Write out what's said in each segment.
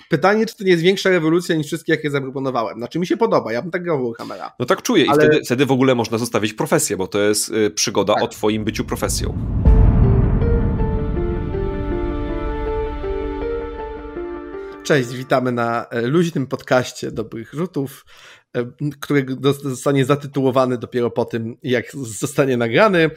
Pytanie, czy to nie jest większa rewolucja niż wszystkie, jakie zaproponowałem. Znaczy mi się podoba, ja bym tak grał w Warhammera. No tak czuję i wtedy w ogóle można zostawić profesję, bo to jest przygoda o twoim byciu profesją. Cześć, witamy na luźnym podcaście Dobrych Rzutów, który zostanie zatytułowany dopiero po tym, jak zostanie nagrany.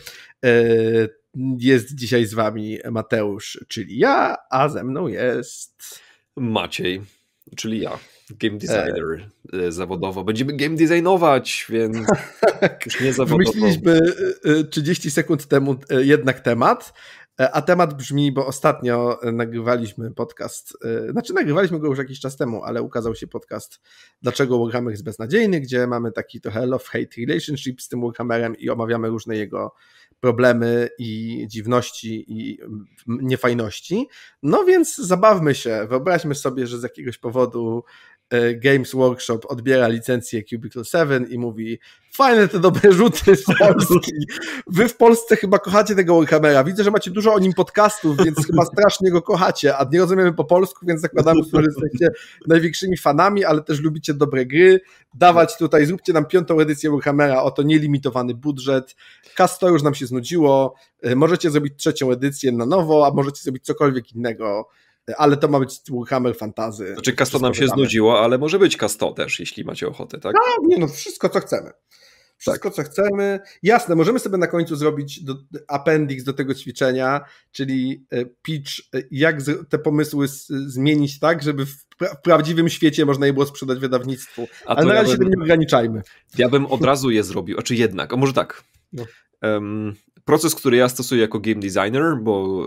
Jest dzisiaj z wami Mateusz, czyli ja, a ze mną jest Maciej, czyli ja, game designer zawodowo. Będziemy game designować, więc już nie zawodowo. Wymyśliliśmy 30 sekund temu jednak temat, a temat brzmi, bo ostatnio nagrywaliśmy podcast, nagrywaliśmy go już jakiś czas temu, ale ukazał się podcast Dlaczego Warhammer jest beznadziejny, gdzie mamy taki trochę love-hate relationship z tym Warhammerem i omawiamy różne jego problemy i dziwności i niefajności. No więc zabawmy się, wyobraźmy sobie, że z jakiegoś powodu Games Workshop odbiera licencję Cubicle 7 i mówi: fajne te dobre rzuty z Polski. Wy w Polsce chyba kochacie tego Warhammera. Widzę, że macie dużo o nim podcastów, więc chyba strasznie go kochacie, a nie rozumiemy po polsku, więc zakładamy, że jesteście największymi fanami, ale też lubicie dobre gry. Dawać tutaj, zróbcie nam 5. edycję Warhammera, oto nielimitowany budżet. Castor już nam się znudziło. Możecie zrobić 3. edycję na nowo, a możecie zrobić cokolwiek innego. Ale to ma być Warhammer Fantasy. Znaczy Casto nam się znudziło, ale może być Casto też, jeśli macie ochotę, tak? No, wszystko co chcemy. Wszystko co chcemy. Jasne, możemy sobie na końcu zrobić appendix do tego ćwiczenia, czyli pitch, jak te pomysły zmienić tak, żeby w prawdziwym świecie można je było sprzedać wydawnictwu. Ale na razie się tym nie ograniczajmy. Ja bym od razu je zrobił, a czy jednak, a może tak. No. Proces, który ja stosuję jako game designer, bo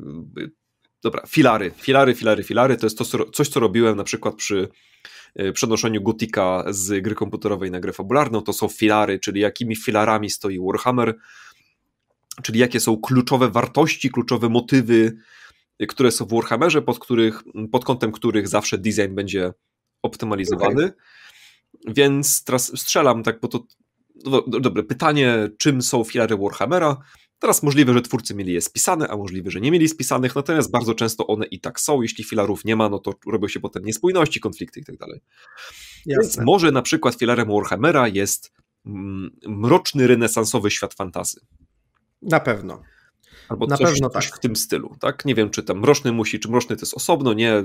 dobra, filary, to jest coś, co robiłem na przykład przy przenoszeniu Gotika z gry komputerowej na grę fabularną. To są filary, czyli jakimi filarami stoi Warhammer, czyli jakie są kluczowe wartości, kluczowe motywy, które są w Warhammerze, pod kątem których zawsze design będzie optymalizowany. Okay. Więc teraz strzelam tak, bo to dobre pytanie, czym są filary Warhammera. Teraz możliwe, że twórcy mieli je spisane, a możliwe, że nie mieli spisanych, natomiast bardzo często one i tak są. Jeśli filarów nie ma, no to robią się potem niespójności, konflikty i tak dalej. Więc może na przykład filarem Warhammera jest mroczny, renesansowy świat fantasy. Na pewno. Albo coś w tym stylu, tak? Nie wiem, czy tam czy mroczny to jest osobno, nie,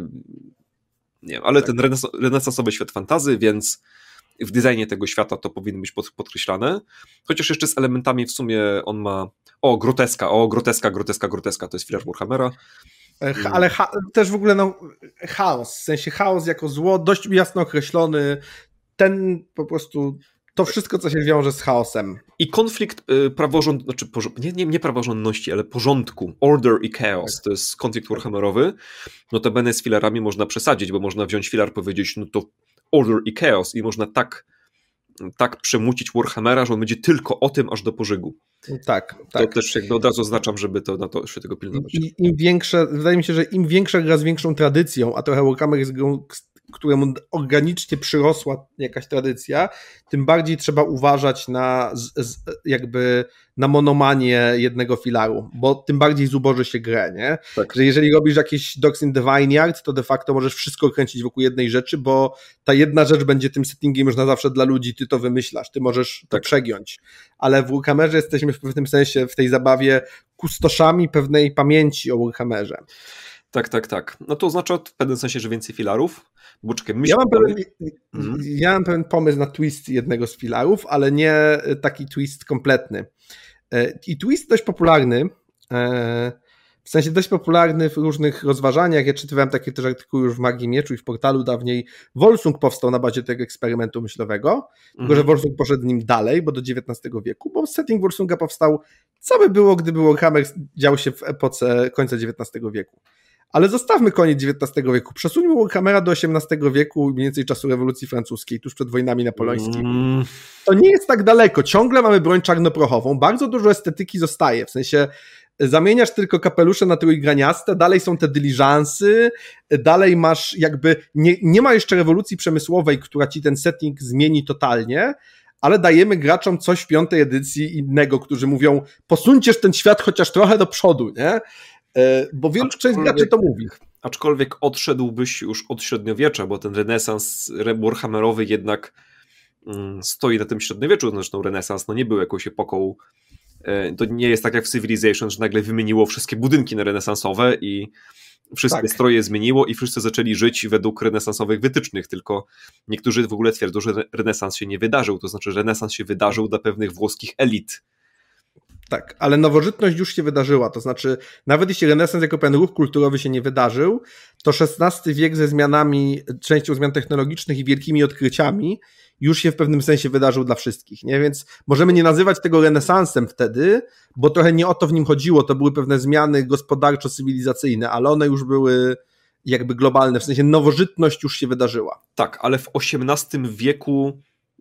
ale ten renesansowy świat fantasy, więc w designie tego świata to powinno być podkreślane. Chociaż jeszcze z elementami w sumie on ma... groteska, to jest filar Warhammera. Ale też w ogóle chaos, w sensie chaos jako zło, dość jasno określony, ten po prostu, to wszystko, co się wiąże z chaosem. I konflikt nie praworządności, ale porządku, order i chaos, tak. To jest konflikt warhammerowy. Notabene z filarami można przesadzić, bo można wziąć filar, powiedzieć, no to order i chaos i można tak przemucić Warhammera, że on będzie tylko o tym aż do pożygu. Tak. To też jakby od razu oznaczam, żeby na to się tego pilnować. Wydaje mi się, że im większa gra z większą tradycją, a trochę Warhammer jest grą, któremu organicznie przyrosła jakaś tradycja, tym bardziej trzeba uważać na monomanię jednego filaru, bo tym bardziej zuboży się grę, nie? Tak. Że jeżeli robisz jakieś Dogs in the Vineyard, to de facto możesz wszystko kręcić wokół jednej rzeczy, bo ta jedna rzecz będzie tym settingiem już na zawsze dla ludzi, ty to wymyślasz, ty możesz to przegiąć. Ale w Warhammerze jesteśmy w pewnym sensie w tej zabawie kustoszami pewnej pamięci o Warhammerze. Tak. No to oznacza w pewnym sensie, że więcej filarów. Bo czekaj, ja mam pewien pomysł na twist jednego z filarów, ale nie taki twist kompletny. I twist dość popularny, w sensie dość popularny w różnych rozważaniach. Ja czytałem takie też artykuły już w Magii Mieczu i w portalu dawniej. Wolfsung powstał na bazie tego eksperymentu myślowego, tylko że Wolfsung poszedł nim dalej, bo do XIX wieku, bo setting Wolfsunga powstał, co by było, gdyby Warhammer dział się w epoce końca XIX wieku. Ale zostawmy koniec XIX wieku. Przesuńmy Warhammera do XVIII wieku, mniej więcej czasu rewolucji francuskiej, tuż przed wojnami napoleońskimi. To nie jest tak daleko. Ciągle mamy broń czarnoprochową. Bardzo dużo estetyki zostaje. W sensie zamieniasz tylko kapelusze na trójgraniaste, dalej są te dyliżansy, dalej masz jakby... Nie ma jeszcze rewolucji przemysłowej, która ci ten setting zmieni totalnie, ale dajemy graczom coś w 5. edycji innego, którzy mówią, posuńcież ten świat chociaż trochę do przodu, nie? Bo część graczy to mówi. aczkolwiek odszedłbyś już od średniowiecza, bo ten renesans warhammerowy jednak stoi na tym średniowieczu, zresztą renesans nie był jakąś epoką, to nie jest tak jak w Civilization, że nagle wymieniło wszystkie budynki na renesansowe i wszystkie stroje zmieniło i wszyscy zaczęli żyć według renesansowych wytycznych, tylko niektórzy w ogóle twierdzą, że renesans się nie wydarzył, to znaczy, że renesans się wydarzył dla pewnych włoskich elit. Tak, ale nowożytność już się wydarzyła, to znaczy nawet jeśli renesans jako pewien ruch kulturowy się nie wydarzył, to XVI wiek ze zmianami, częścią zmian technologicznych i wielkimi odkryciami już się w pewnym sensie wydarzył dla wszystkich, nie? Więc możemy nie nazywać tego renesansem wtedy, bo trochę nie o to w nim chodziło, to były pewne zmiany gospodarczo-cywilizacyjne, ale one już były jakby globalne, w sensie nowożytność już się wydarzyła. Tak, ale w XVIII wieku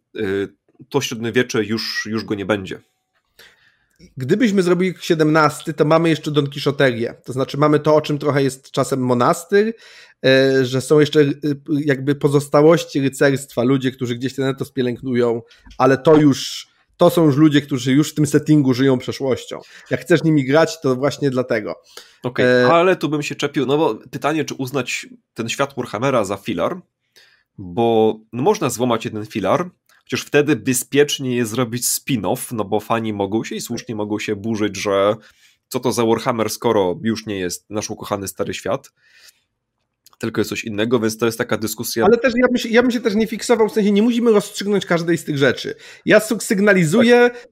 to średniowiecze już go nie będzie. Gdybyśmy zrobili XVII, to mamy jeszcze Don Kiszoterię. To znaczy mamy to, o czym trochę jest czasem monastyr, że są jeszcze jakby pozostałości rycerstwa, ludzie, którzy gdzieś ten etos pielęgnują, ale to są już ludzie, którzy już w tym settingu żyją przeszłością. Jak chcesz nimi grać, to właśnie dlatego. Okej, ale tu bym się czepił, no bo pytanie, czy uznać ten świat Warhammera za filar, bo można złamać jeden filar, chociaż wtedy bezpiecznie jest zrobić spin-off, no bo fani mogą się i słusznie mogą się burzyć, że co to za Warhammer, skoro już nie jest nasz ukochany stary świat, tylko jest coś innego, więc to jest taka dyskusja. Ale też ja bym się też nie fiksował, w sensie nie musimy rozstrzygnąć każdej z tych rzeczy. Ja sygnalizuję, tak,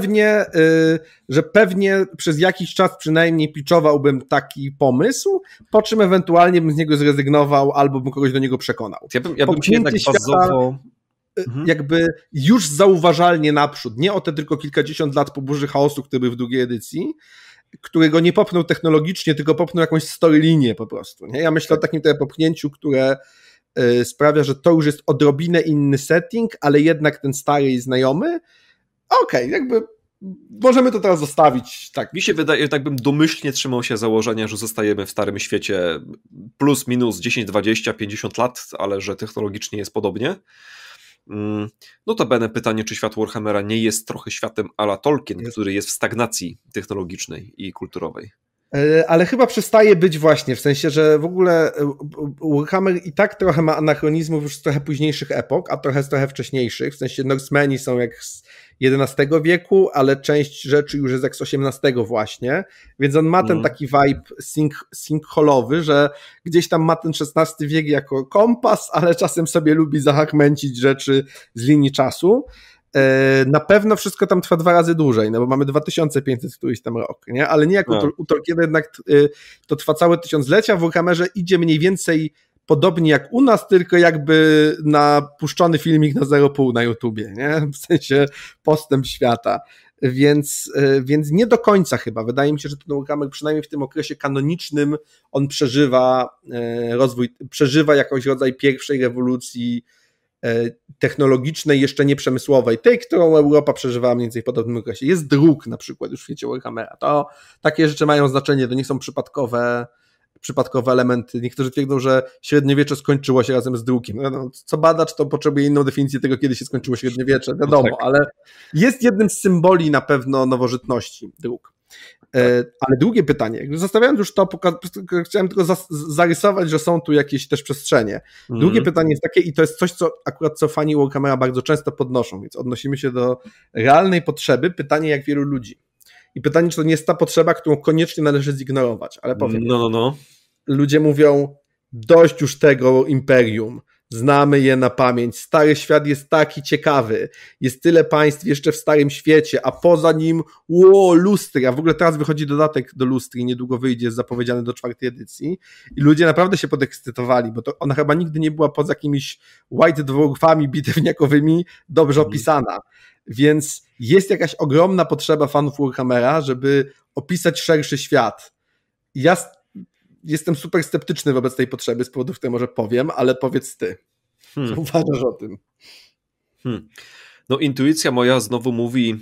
że pewnie przez jakiś czas przynajmniej pitchowałbym taki pomysł, po czym ewentualnie bym z niego zrezygnował albo bym kogoś do niego przekonał. Ja bym się jednak bazował... jakby już zauważalnie naprzód, nie o te tylko kilkadziesiąt lat po burzy chaosu, który był w drugiej edycji, którego nie popchnął technologicznie, tylko popchnął jakąś storylinię po prostu. Nie? Ja myślę o takim popchnięciu, które sprawia, że to już jest odrobinę inny setting, ale jednak ten stary i znajomy. Okej, jakby możemy to teraz zostawić. Tak. Mi się wydaje, że tak bym domyślnie trzymał się założenia, że zostajemy w starym świecie plus minus 10, 20, 50 lat, ale że technologicznie jest podobnie. Notabene pytanie, czy świat Warhammera nie jest trochę światem a la Tolkien, który jest w stagnacji technologicznej i kulturowej. Ale chyba przestaje być właśnie, w sensie, że w ogóle Warhammer i tak trochę ma anachronizmów już z trochę późniejszych epok, a trochę wcześniejszych, w sensie Norsemeni są jak z XI wieku, ale część rzeczy już jest jak z XVIII właśnie, więc on ma ten taki vibe sinkholowy, że gdzieś tam ma ten XVI wiek jako kompas, ale czasem sobie lubi zahachmęcić rzeczy z linii czasu. Na pewno wszystko tam trwa 2 razy dłużej, no bo mamy 2500 któryś tam rok, nie? Ale nie jak u Tolkiena, jednak to trwa całe tysiąclecia, w Warhammerze idzie mniej więcej podobnie jak u nas, tylko jakby na puszczony filmik na 0,5 na YouTubie, nie? W sensie postęp świata. Więc nie do końca chyba. Wydaje mi się, że ten Warhammer przynajmniej w tym okresie kanonicznym on przeżywa rozwój, przeżywa jakiś rodzaj pierwszej rewolucji technologicznej, jeszcze nie przemysłowej, tej, którą Europa przeżywała mniej więcej w podobnym okresie. Jest druk na przykład już w świecie Warhammera. To takie rzeczy mają znaczenie, to nie są przypadkowe elementy. Niektórzy twierdzą, że średniowiecze skończyło się razem z drukiem. No, co badacz, to potrzebuje inną definicję tego, kiedy się skończyło średniowiecze, wiadomo, no tak. Ale jest jednym z symboli na pewno nowożytności druk. Ale drugie pytanie, zostawiając już to, chciałem tylko zarysować, że są tu jakieś też przestrzenie. Drugie pytanie jest takie, i to jest coś, co fani Warhammera bardzo często podnoszą, więc odnosimy się do realnej potrzeby, pytanie jak wielu ludzi. I pytanie, czy to nie jest ta potrzeba, którą koniecznie należy zignorować, ale powiem. No. Ludzie mówią, dość już tego imperium, znamy je na pamięć, stary świat jest taki ciekawy, jest tyle państw jeszcze w starym świecie, a poza nim lustry, a w ogóle teraz wychodzi dodatek do lustry, niedługo wyjdzie, jest zapowiedziany do 4. edycji i ludzie naprawdę się podekscytowali, bo to ona chyba nigdy nie była poza jakimiś white dwarfami bitewniakowymi dobrze opisana, więc jest jakaś ogromna potrzeba fanów Warhammera, żeby opisać szerszy świat. Ja jestem super sceptyczny wobec tej potrzeby z powodów, które może powiem, ale powiedz ty. Co uważasz o tym? No intuicja moja znowu mówi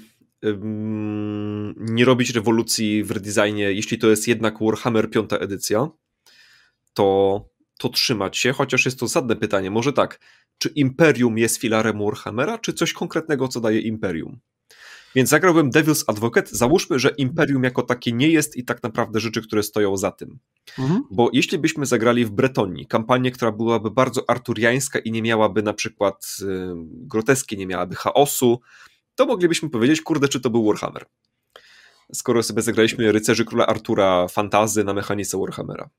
nie robić rewolucji w redesignie, jeśli to jest jednak Warhammer 5. edycja, to trzymać się, chociaż jest to zasadne pytanie. Może tak, czy Imperium jest filarem Warhammera, czy coś konkretnego, co daje Imperium? Więc zagrałbym Devil's Advocate. Załóżmy, że Imperium jako takie nie jest i tak naprawdę rzeczy, które stoją za tym. Bo jeśli byśmy zagrali w Bretonii kampanię, która byłaby bardzo arturiańska i nie miałaby na przykład groteski, nie miałaby chaosu, to moglibyśmy powiedzieć, kurde, czy to był Warhammer. Skoro sobie zagraliśmy Rycerzy Króla Artura fantazy na mechanice Warhammera.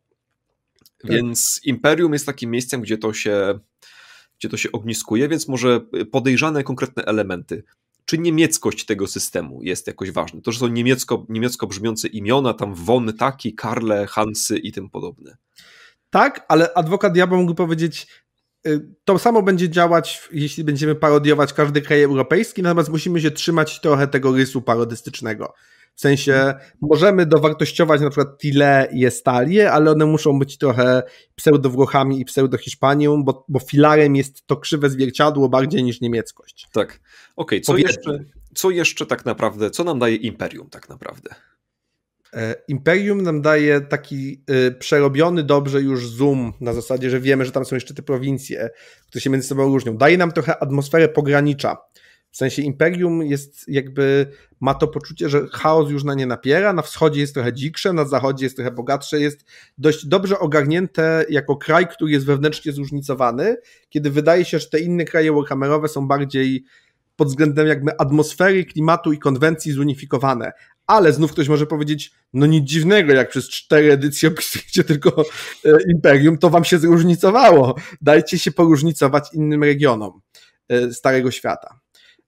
Więc Imperium jest takim miejscem, gdzie to się ogniskuje, więc może podejrzane konkretne elementy. Czy niemieckość tego systemu jest jakoś ważna? To, że są niemiecko brzmiące imiona, tam Von, Taki, Karle, Hansy i tym podobne. Tak, ale adwokat diabła mógł powiedzieć, to samo będzie działać, jeśli będziemy parodiować każdy kraj europejski, natomiast musimy się trzymać trochę tego rysu parodystycznego. W sensie możemy dowartościować na przykład Tile i Estalię, ale one muszą być trochę pseudo-Włochami i pseudo-Hiszpanią, bo filarem jest to krzywe zwierciadło bardziej niż niemieckość. Tak. Okej, co jeszcze tak naprawdę, co nam daje Imperium tak naprawdę? Imperium nam daje taki przerobiony dobrze już zoom, na zasadzie, że wiemy, że tam są jeszcze te prowincje, które się między sobą różnią. Daje nam trochę atmosferę pogranicza. W sensie Imperium jest ma to poczucie, że chaos już na nie napiera, na wschodzie jest trochę dziksze, na zachodzie jest trochę bogatsze, jest dość dobrze ogarnięte jako kraj, który jest wewnętrznie zróżnicowany, kiedy wydaje się, że te inne kraje warhammerowe są bardziej pod względem jakby atmosfery, klimatu i konwencji zunifikowane. Ale znów ktoś może powiedzieć, no nic dziwnego, jak przez 4 edycje opisujecie tylko Imperium, to wam się zróżnicowało. Dajcie się poróżnicować innym regionom Starego Świata.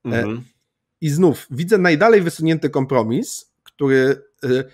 I znów widzę najdalej wysunięty kompromis, który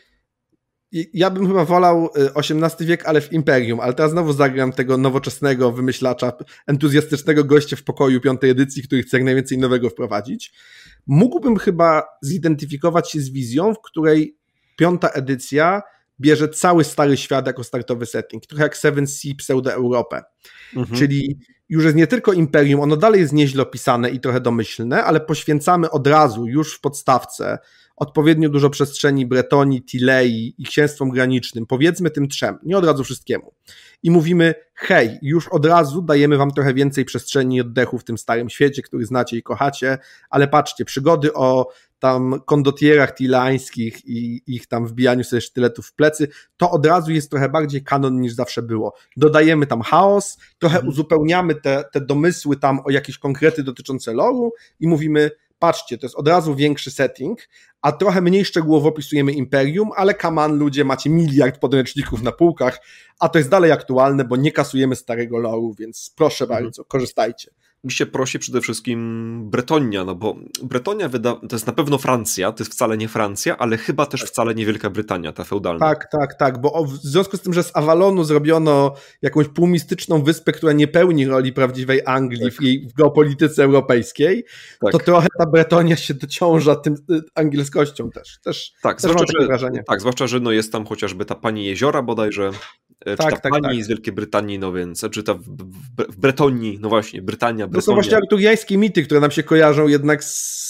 ja bym chyba wolał XVIII wiek, ale w Imperium, ale teraz znowu zagram tego nowoczesnego wymyślacza, entuzjastycznego gościa w pokoju 5. edycji, który chce jak najwięcej nowego wprowadzić. Mógłbym chyba zidentyfikować się z wizją, w której 5. edycja bierze cały Stary Świat jako startowy setting, trochę jak 7th pseudo-Europę. Czyli już jest nie tylko Imperium, ono dalej jest nieźle opisane i trochę domyślne, ale poświęcamy od razu, już w podstawce, odpowiednio dużo przestrzeni Bretonii, Tilei i księstwom granicznym, powiedzmy tym 3, nie od razu wszystkiemu. I mówimy, hej, już od razu dajemy wam trochę więcej przestrzeni i oddechu w tym starym świecie, który znacie i kochacie, ale patrzcie, przygody o tam kondotierach tileańskich i ich tam wbijaniu sobie sztyletów w plecy, to od razu jest trochę bardziej kanon niż zawsze było. Dodajemy tam chaos, trochę uzupełniamy te domysły tam o jakieś konkrety dotyczące lore'u i mówimy, patrzcie, to jest od razu większy setting, a trochę mniej szczegółowo opisujemy Imperium, ale come on, ludzie, macie miliard podręczników na półkach, a to jest dalej aktualne, bo nie kasujemy starego lore'u, więc proszę bardzo, korzystajcie. Mi się prosi przede wszystkim Bretonia, no bo Bretonia to jest na pewno Francja, to jest wcale nie Francja, ale chyba też wcale nie Wielka Brytania, ta feudalna. Tak, bo w związku z tym, że z Avalonu zrobiono jakąś półmistyczną wyspę, która nie pełni roli prawdziwej Anglii w geopolityce europejskiej, to trochę ta Bretonia się dociąża tym angielskością też. Tak, zwłaszcza, że no jest tam chociażby ta Pani Jeziora bodajże, czy ta Pani z Wielkiej Brytanii, no więc, czy ta w Bretonii, no właśnie, Brytania. To są właśnie arturiańskie mity, które nam się kojarzą jednak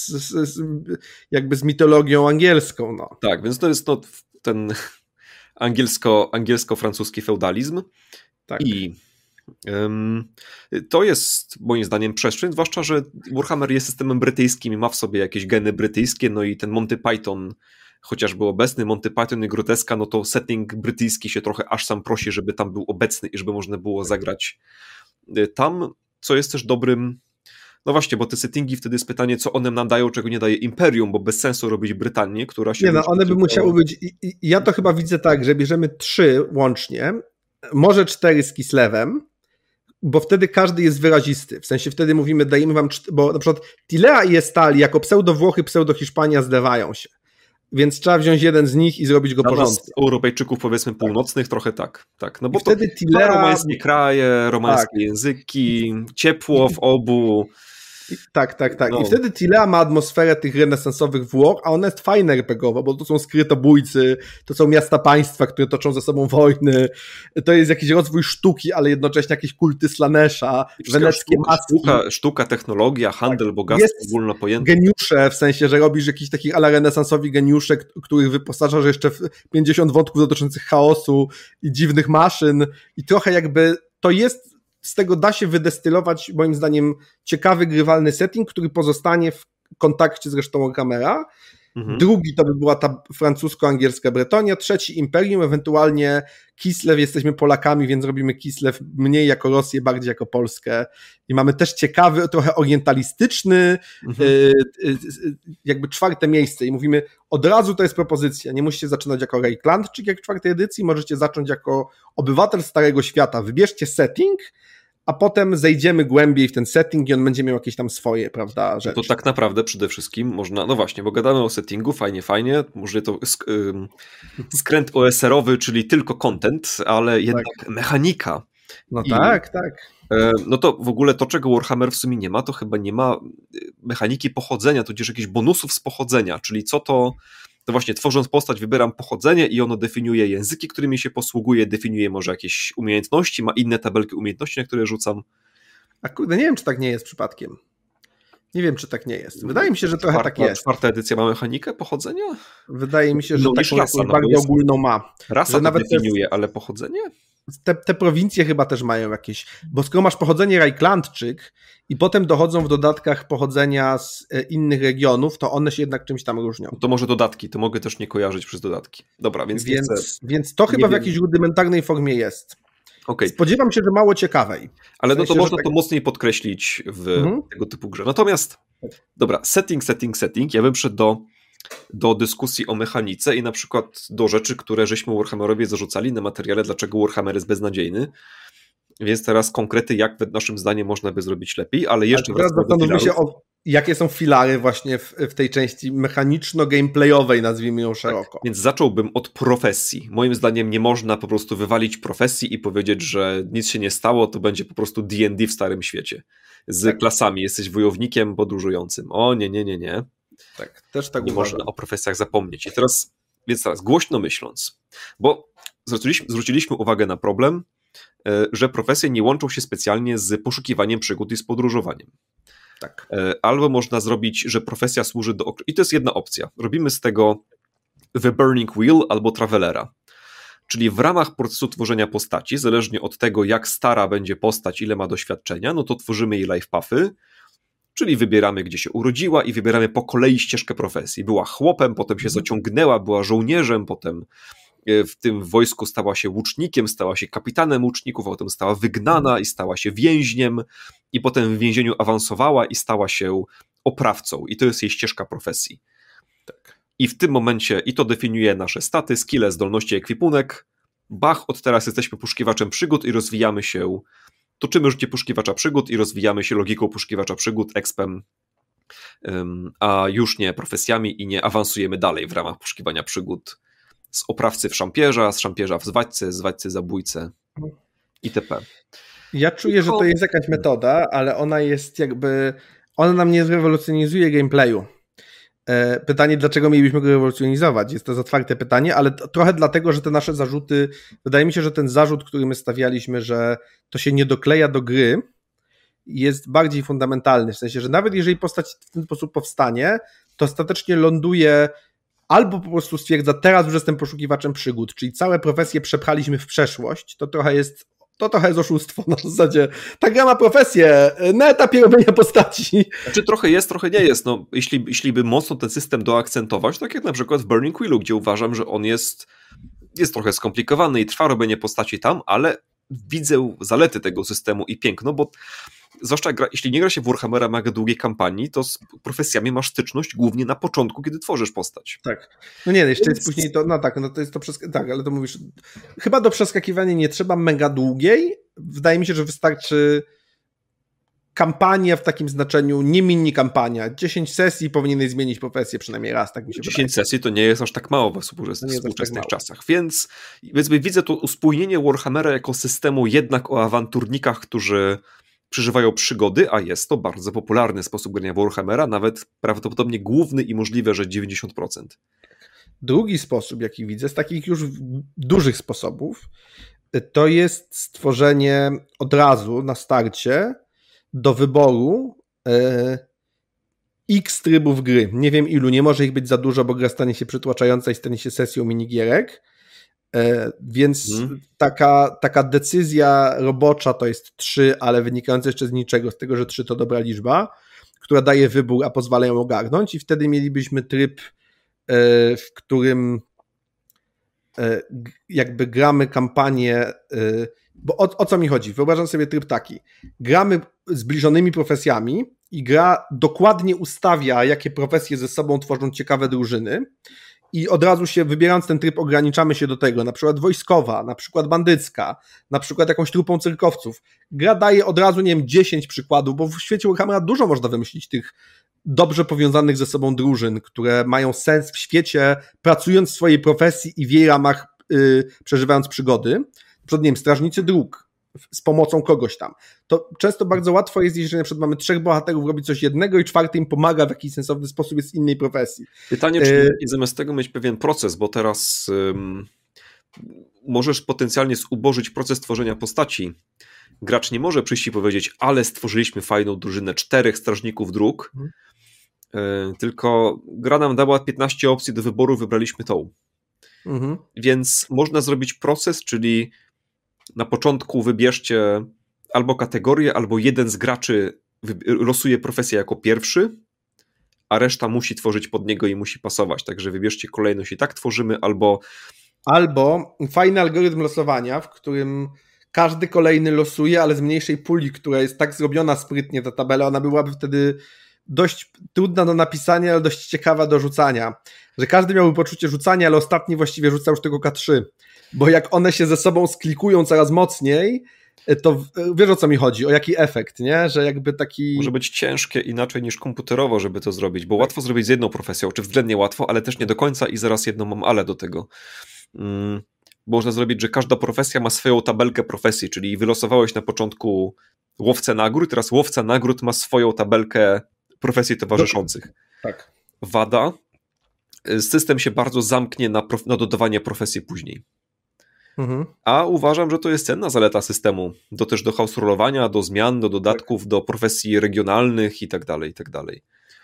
jakby z mitologią angielską. No. Tak, więc to jest ten angielsko-francuski feudalizm. Tak. I to jest moim zdaniem przestrzeń, zwłaszcza, że Warhammer jest systemem brytyjskim i ma w sobie jakieś geny brytyjskie, no i ten Monty Python, chociażby obecny, Monty Python i Groteska, no to setting brytyjski się trochę aż sam prosi, żeby tam był obecny i żeby można było zagrać tam, co jest też dobrym, no właśnie, bo te settingi, wtedy jest pytanie, co one nam dają, czego nie daje Imperium, bo bez sensu robić Brytanię, która się... Nie no, one by musiały być, ja to chyba widzę tak, że bierzemy 3 łącznie, może 4 z Kislewem, bo wtedy każdy jest wyrazisty, w sensie wtedy mówimy, dajemy wam, bo na przykład Tilea i Estali jako pseudo-Włochy, pseudo-Hiszpania zlewają się. Więc trzeba wziąć jeden z nich i zrobić go porządnie. Europejczyków powiedzmy północnych trochę tak. No bo wtedy Tilea... romańskie kraje, romańskie języki, ciepło w obu. Tak. No. I wtedy Tilea ma atmosferę tych renesansowych Włoch, a ona jest fajna RPGowa, bo to są skrytobójcy, to są miasta państwa, które toczą ze sobą wojny, to jest jakiś rozwój sztuki, ale jednocześnie jakieś kulty Slanesha, weneckie maski. Sztuka, technologia, handel, bogactwo ogólnopojęte. Geniusze, w sensie, że robisz jakichś takich ala renesansowi geniusze, których wyposażasz jeszcze w 50 wątków dotyczących chaosu i dziwnych maszyn i trochę jakby to jest, z tego da się wydestylować moim zdaniem ciekawy, grywalny setting, który pozostanie kontakcie z resztą Warhammera. Drugi to by była ta francusko-angielska Bretonia, trzeci Imperium, ewentualnie Kislew, jesteśmy Polakami, więc robimy Kislew mniej jako Rosję, bardziej jako Polskę i mamy też ciekawy, trochę orientalistyczny jakby czwarte miejsce i mówimy, od razu to jest propozycja, nie musicie zaczynać jako Reiklandczyk jak w czwartej edycji, możecie zacząć jako obywatel Starego Świata, wybierzcie setting, a potem zejdziemy głębiej w ten setting i on będzie miał jakieś tam swoje, prawda, rzeczy. To tak naprawdę przede wszystkim można, no właśnie, bo gadamy o settingu, fajnie, może to skręt OSR-owy, czyli tylko content, ale jednak mechanika. No tak. No to w ogóle to, czego Warhammer w sumie nie ma, to chyba nie ma mechaniki pochodzenia, tudzież jakichś bonusów z pochodzenia, czyli co to właśnie tworząc postać wybieram pochodzenie i ono definiuje języki, którymi się posługuje, definiuje może jakieś umiejętności, ma inne tabelki umiejętności, na które rzucam. A kurde, nie wiem, czy tak nie jest przypadkiem. Nie wiem, czy tak nie jest. Wydaje mi się, że trochę tak jest. Czwarta edycja ma mechanikę pochodzenia? Wydaje mi się, że taką bardzo ogólną ma. Rasa że nawet definiuje, ale pochodzenie? Te prowincje chyba też mają jakieś, bo skoro masz pochodzenie Reiklandczyk i potem dochodzą w dodatkach pochodzenia z innych regionów, to one się jednak czymś tam różnią. To może dodatki, to mogę też nie kojarzyć przez dodatki. Dobra, więc to chyba w jakiejś rudymentarnej formie jest. Okay. Spodziewam się, że mało ciekawej. Ale no to można to mocniej podkreślić w tego typu grze. Natomiast, dobra, setting, ja bym szedł do dyskusji o mechanice i na przykład do rzeczy, które żeśmy Warhammerowi zarzucali na materiale, dlaczego Warhammer jest beznadziejny. Więc teraz konkrety, jak naszym zdaniem można by zrobić lepiej, ale jeszcze teraz zastanówmy się jakie są filary właśnie w tej części mechaniczno-gameplayowej, nazwijmy ją szeroko. Tak, więc zacząłbym od profesji. Moim zdaniem nie można po prostu wywalić profesji i powiedzieć, że nic się nie stało, to będzie po prostu D&D w Starym Świecie. Z klasami, jesteś wojownikiem podróżującym. O nie. Tak, też tak nie uważam. można o profesjach zapomnieć. Więc teraz głośno myśląc, bo zwróciliśmy uwagę na problem, że profesje nie łączą się specjalnie z poszukiwaniem przygód i z podróżowaniem. Tak. Albo można zrobić, że profesja służy do... I to jest jedna opcja. Robimy z tego The Burning Wheel albo Travelera. Czyli w ramach procesu tworzenia postaci, zależnie od tego, jak stara będzie postać, ile ma doświadczenia, no to tworzymy jej life pathy, czyli wybieramy, gdzie się urodziła i wybieramy po kolei ścieżkę profesji. Była chłopem, potem się zaciągnęła, była żołnierzem, potem w tym wojsku stała się łucznikiem, stała się kapitanem łuczników, a potem stała wygnana i stała się więźniem i potem w więzieniu awansowała i stała się oprawcą. I to jest jej ścieżka profesji. Tak. I w tym momencie, i to definiuje nasze staty, skille, zdolności, ekwipunek. Bach, od teraz jesteśmy poszukiwaczem przygód i rozwijamy się, toczymy życie poszukiwacza przygód i rozwijamy się logiką poszukiwacza przygód, expem, a już nie profesjami i nie awansujemy dalej w ramach poszukiwania przygód z oprawcy w szampierza, z szampierza w zwadźce, z zwadźcy zabójcę itp. Ja czuję, że to jest jakaś metoda, ale ona nam nie zrewolucjonizuje gameplayu. Pytanie, dlaczego mielibyśmy go rewolucjonizować? Jest to otwarte pytanie, ale trochę dlatego, że te nasze zarzuty, wydaje mi się, że ten zarzut, który my stawialiśmy, że to się nie dokleja do gry, jest bardziej fundamentalny, w sensie, że nawet jeżeli postać w ten sposób powstanie, to ostatecznie ląduje albo po prostu stwierdza, teraz już jestem poszukiwaczem przygód, czyli całe profesje przepchaliśmy w przeszłość, to trochę jest oszustwo na zasadzie. Ta gra ma profesję na etapie robienia postaci. Znaczy trochę jest, trochę nie jest. No, jeśli by mocno ten system doakcentować, tak jak na przykład w Burning Wheelu, gdzie uważam, że on jest trochę skomplikowany i trwa robienie postaci tam, ale widzę zalety tego systemu i piękno, bo zwłaszcza jeśli nie gra się w Warhammera mega długiej kampanii, to z profesjami masz styczność głównie na początku, kiedy tworzysz postać. Tak. No nie, jeszcze jest później to, to jest to tak, ale to mówisz, chyba do przeskakiwania nie trzeba mega długiej. Wydaje mi się, że wystarczy kampania w takim znaczeniu, nie mini kampania. 10 sesji powinieneś zmienić profesję przynajmniej raz, tak mi się 10 sesji to nie jest aż tak mało w współczesnych czasach, więc widzę to uspójnienie Warhammera jako systemu jednak o awanturnikach, którzy przeżywają przygody, a jest to bardzo popularny sposób grania Warhammera, nawet prawdopodobnie główny i możliwe, że 90%. Drugi sposób, jaki widzę, z takich już dużych sposobów, to jest stworzenie od razu na starcie do wyboru X trybów gry. Nie wiem ilu, nie może ich być za dużo, bo gra stanie się przytłaczająca i stanie się sesją minigierek. Więc taka decyzja robocza to jest 3, ale wynikająca jeszcze z niczego, z tego, że 3 to dobra liczba. która daje wybór, a pozwala ją ogarnąć i wtedy mielibyśmy tryb, w którym jakby gramy kampanię, bo o co mi chodzi? Wyobrażam sobie tryb taki. Gramy zbliżonymi profesjami i gra dokładnie ustawia, jakie profesje ze sobą tworzą ciekawe drużyny i od razu się, wybierając ten tryb, ograniczamy się do tego, na przykład wojskowa, na przykład bandycka, na przykład jakąś trupą cyrkowców. Gra daje od razu, nie wiem, 10 przykładów, bo w świecie Warhammera dużo można wymyślić tych dobrze powiązanych ze sobą drużyn, które mają sens w świecie, pracując w swojej profesji i w jej ramach przeżywając przygody. Przed nim strażnicy dróg z pomocą kogoś tam. To często bardzo łatwo jest, jeżeli na przykład mamy 3 bohaterów, robi coś jednego i 4 im pomaga w jakiś sensowny sposób, jest z innej profesji. Pytanie, czy zamiast tego mieć pewien proces, bo teraz możesz potencjalnie zubożyć proces tworzenia postaci. Gracz nie może przyjść i powiedzieć, ale stworzyliśmy fajną drużynę 4 strażników dróg, tylko gra nam dała 15 opcji do wyboru, wybraliśmy tą. Więc można zrobić proces, czyli na początku wybierzcie albo kategorię, albo jeden z graczy losuje profesję jako pierwszy, a reszta musi tworzyć pod niego i musi pasować. Także wybierzcie kolejność i tak tworzymy, albo fajny algorytm losowania, w którym każdy kolejny losuje, ale z mniejszej puli, która jest tak zrobiona sprytnie, ta tabela, ona byłaby wtedy dość trudna do napisania, ale dość ciekawa do rzucania. Że każdy miałby poczucie rzucania, ale ostatni właściwie rzucał już tylko K3. Bo jak one się ze sobą sklikują coraz mocniej, to wiesz, o co mi chodzi, o jaki efekt, nie? Że jakby taki... Może być ciężkie inaczej niż komputerowo, żeby to zrobić, bo łatwo zrobić z jedną profesją, czy względnie łatwo, ale też nie do końca i zaraz jedno mam ale do tego. Można zrobić, że każda profesja ma swoją tabelkę profesji, czyli wylosowałeś na początku łowcę nagród, teraz łowca nagród ma swoją tabelkę profesji towarzyszących. Tak. Wada. System się bardzo zamknie na dodawanie profesji później. A uważam, że to jest cenna zaleta systemu. Też do house rollowania, do zmian, do dodatków, do profesji regionalnych i tak dalej, i tak dalej.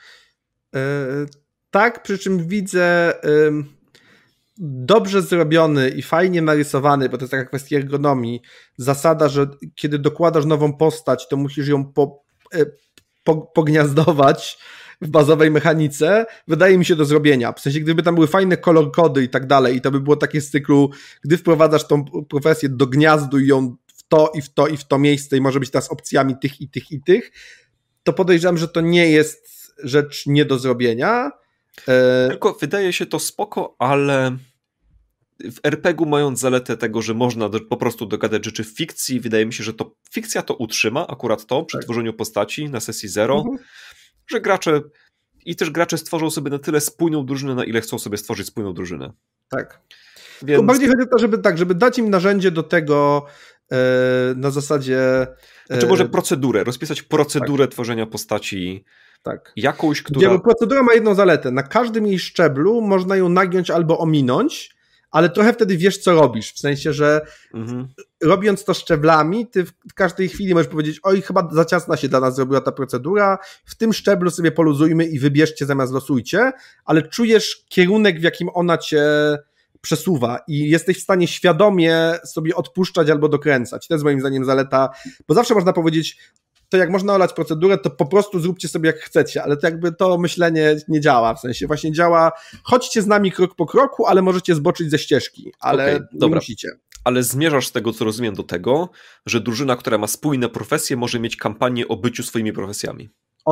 Tak, przy czym widzę dobrze zrobiony i fajnie narysowany, bo to jest taka kwestia ergonomii, zasada, że kiedy dokładasz nową postać, to musisz ją pogniazdować w bazowej mechanice, wydaje mi się do zrobienia. W sensie, gdyby tam były fajne kolor kody i tak dalej, i to by było takie z cyklu, gdy wprowadzasz tą profesję, dogniazduj ją w to i w to i w to miejsce i może być teraz opcjami tych i tych i tych, to podejrzewam, że to nie jest rzecz nie do zrobienia. Tylko wydaje się to spoko, ale w RPG-u mając zaletę tego, że można po prostu dogadać rzeczy w fikcji, wydaje mi się, że to fikcja to utrzyma, akurat to, przy tworzeniu postaci na sesji 0, że gracze stworzą sobie na tyle spójną drużynę, na ile chcą sobie stworzyć spójną drużynę. Tak. Więc... To bardziej chodzi o to, żeby dać im narzędzie do tego na zasadzie... Znaczy może rozpisać procedurę tworzenia postaci jakąś, która... Procedura ma jedną zaletę. Na każdym jej szczeblu można ją nagiąć albo ominąć, ale trochę wtedy wiesz, co robisz. W sensie, że robiąc to szczeblami, ty w każdej chwili możesz powiedzieć, oj, chyba za ciasna się dla nas zrobiła ta procedura, w tym szczeblu sobie poluzujmy i wybierzcie zamiast losujcie, ale czujesz kierunek, w jakim ona cię przesuwa i jesteś w stanie świadomie sobie odpuszczać albo dokręcać. To jest moim zdaniem zaleta, bo zawsze można powiedzieć, to jak można olać procedurę, to po prostu zróbcie sobie jak chcecie, ale to jakby to myślenie nie działa, w sensie właśnie działa, chodźcie z nami krok po kroku, ale możecie zboczyć ze ścieżki, ale nie musicie. Ale zmierzasz z tego, co rozumiem, do tego, że drużyna, która ma spójne profesje, może mieć kampanię o byciu swoimi profesjami.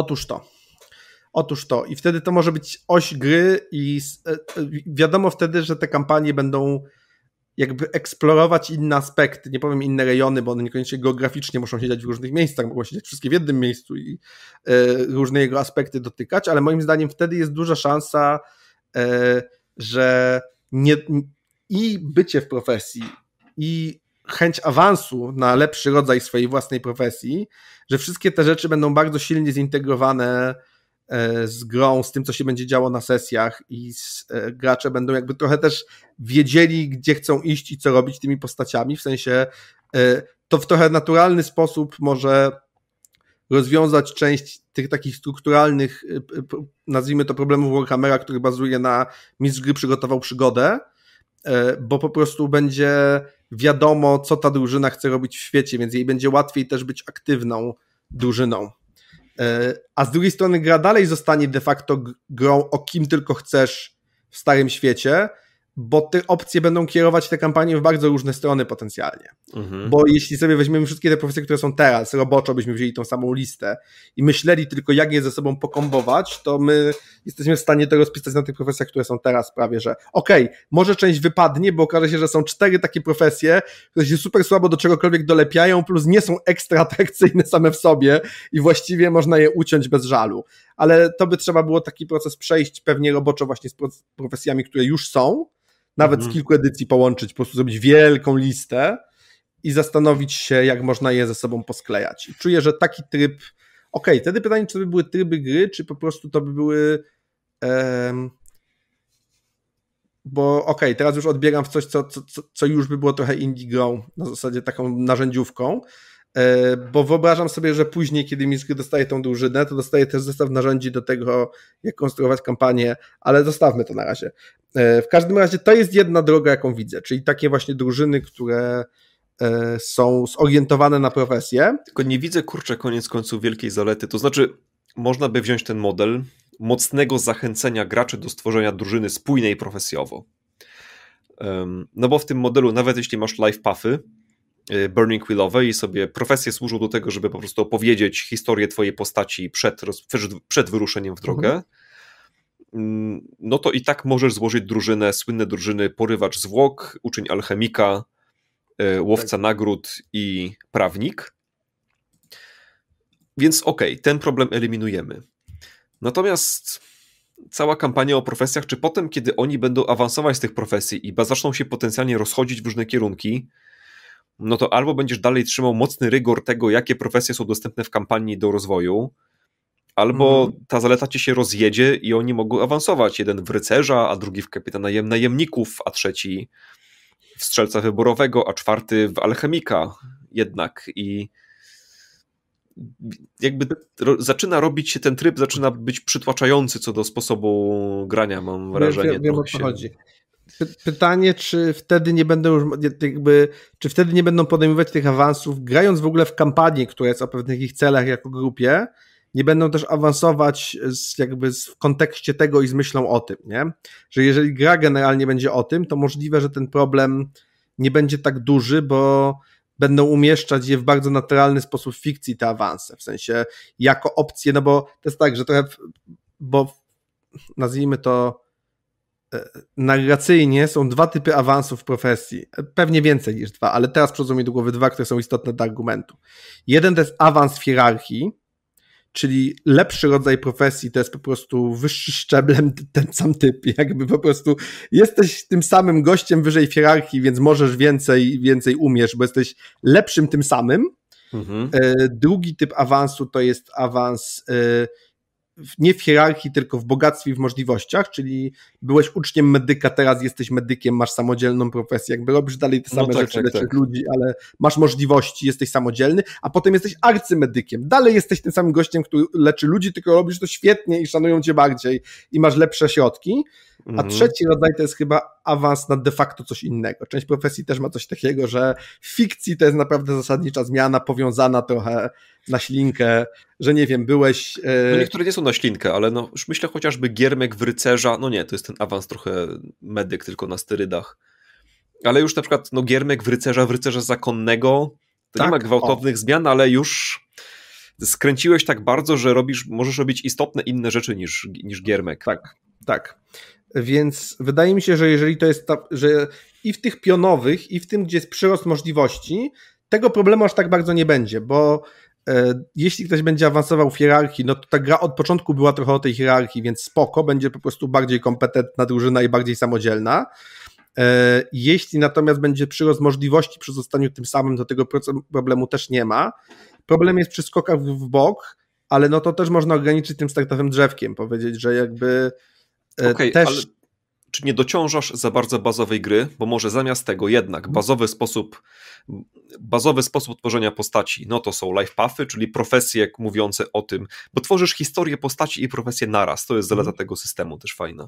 Otóż to. I wtedy to może być oś gry i wiadomo wtedy, że te kampanie będą jakby eksplorować inne aspekty, nie powiem inne rejony, bo one niekoniecznie geograficznie muszą siedzieć w różnych miejscach, mogą siedzieć wszystkie w jednym miejscu i różne jego aspekty dotykać, ale moim zdaniem wtedy jest duża szansa, że i bycie w profesji, i chęć awansu na lepszy rodzaj swojej własnej profesji, że wszystkie te rzeczy będą bardzo silnie zintegrowane z grą, z tym, co się będzie działo na sesjach i gracze będą jakby trochę też wiedzieli, gdzie chcą iść i co robić tymi postaciami, w sensie to w trochę naturalny sposób może rozwiązać część tych takich strukturalnych, nazwijmy to problemów Warhammera, który bazuje na mistrz gry przygotował przygodę, bo po prostu będzie wiadomo, co ta drużyna chce robić w świecie, więc jej będzie łatwiej też być aktywną drużyną. A z drugiej strony gra dalej zostanie de facto grą o kim tylko chcesz w starym świecie, bo te opcje będą kierować te kampanie w bardzo różne strony potencjalnie. Bo jeśli sobie weźmiemy wszystkie te profesje, które są teraz, roboczo byśmy wzięli tą samą listę i myśleli tylko, jak je ze sobą pokombować, to my jesteśmy w stanie to rozpisać na tych profesjach, które są teraz prawie, że może część wypadnie, bo okaże się, że są 4 takie profesje, które się super słabo do czegokolwiek dolepiają, plus nie są ekstra atrakcyjne same w sobie i właściwie można je uciąć bez żalu. Ale to by trzeba było taki proces przejść pewnie roboczo właśnie z profesjami, które już są, nawet z kilku edycji połączyć, po prostu zrobić wielką listę i zastanowić się, jak można je ze sobą posklejać. I czuję, że taki tryb, wtedy pytanie, czy to by były tryby gry, czy po prostu to by były bo teraz już odbiegam w coś, co już by było trochę indie grą, na zasadzie taką narzędziówką, bo wyobrażam sobie, że później, kiedy mistrz dostaje tą drużynę, to dostaje też zestaw narzędzi do tego, jak konstruować kampanię, ale zostawmy to na razie. W każdym razie to jest jedna droga, jaką widzę, czyli takie właśnie drużyny, które są zorientowane na profesję. Tylko nie widzę, koniec końców wielkiej zalety, to znaczy można by wziąć ten model mocnego zachęcenia graczy do stworzenia drużyny spójnej profesjowo. No bo w tym modelu, nawet jeśli masz life pathy, Burning Wheelowe i sobie profesje służą do tego, żeby po prostu opowiedzieć historię twojej postaci przed wyruszeniem w drogę, no to i tak możesz złożyć drużynę, słynne drużyny porywacz zwłok, uczeń alchemika, łowca nagród i prawnik. Więc ten problem eliminujemy. Natomiast cała kampania o profesjach, czy potem, kiedy oni będą awansować z tych profesji i zaczną się potencjalnie rozchodzić w różne kierunki, no to albo będziesz dalej trzymał mocny rygor tego, jakie profesje są dostępne w kampanii do rozwoju, albo ta zaleta ci się rozjedzie i oni mogą awansować. Jeden w rycerza, a drugi w kapitana najemników, a trzeci w strzelca wyborowego, a czwarty w alchemika jednak. I jakby zaczyna robić się ten tryb, zaczyna być przytłaczający co do sposobu grania, mam wrażenie. Wiem o co chodzi. Pytanie, czy wtedy nie będą już czy wtedy nie będą podejmować tych awansów, grając w ogóle w kampanię, która jest o pewnych ich celach jako grupie, nie będą też awansować w kontekście tego i z myślą o tym, nie? Że jeżeli gra generalnie będzie o tym, to możliwe, że ten problem nie będzie tak duży, bo będą umieszczać je w bardzo naturalny sposób w fikcji te awanse, w sensie jako opcję, no bo to jest tak, że trochę, bo nazwijmy to narracyjnie są 2 typy awansów w profesji, pewnie więcej niż 2, ale teraz przychodzą mi do głowy 2, które są istotne do argumentu. Jeden to jest awans w hierarchii, czyli lepszy rodzaj profesji to jest po prostu wyższy szczeblem ten sam typ, jakby po prostu jesteś tym samym gościem wyżej w hierarchii, więc możesz więcej umiesz, bo jesteś lepszym tym samym. Drugi typ awansu to jest awans nie w hierarchii, tylko w bogactwie i w możliwościach, czyli byłeś uczniem medyka, teraz jesteś medykiem, masz samodzielną profesję, jakby robisz dalej te same rzeczy, leczysz ludzi, ale masz możliwości, jesteś samodzielny, a potem jesteś arcymedykiem, dalej jesteś tym samym gościem, który leczy ludzi, tylko robisz to świetnie i szanują cię bardziej i masz lepsze środki. A trzeci rodzaj to jest chyba awans na de facto coś innego. Część profesji też ma coś takiego, że w fikcji to jest naprawdę zasadnicza zmiana, powiązana trochę na ślinkę, że nie wiem, byłeś... No niektóre nie są na ślinkę, ale no już myślę chociażby giermek w rycerza, no nie, to jest ten awans trochę medyk, tylko na sterydach. Ale już na przykład giermek w rycerza zakonnego, to tak? Nie ma gwałtownych zmian, ale już skręciłeś tak bardzo, że możesz robić istotne inne rzeczy niż giermek. Tak. Więc wydaje mi się, że jeżeli to jest że i w tych pionowych, i w tym, gdzie jest przyrost możliwości, tego problemu aż tak bardzo nie będzie, bo jeśli ktoś będzie awansował w hierarchii, no to ta gra od początku była trochę o tej hierarchii, więc spoko, będzie po prostu bardziej kompetentna drużyna i bardziej samodzielna. Jeśli natomiast będzie przyrost możliwości przy zostaniu tym samym, to tego problemu też nie ma. Problem jest przy skokach w bok, ale no to też można ograniczyć tym startowym drzewkiem, powiedzieć, że jakby też... ale czy nie dociążasz za bardzo bazowej gry, bo może zamiast tego jednak bazowy sposób tworzenia postaci, no to są life pathy, czyli profesje mówiące o tym, bo tworzysz historię postaci i profesję naraz, to jest zaleta tego systemu też fajna.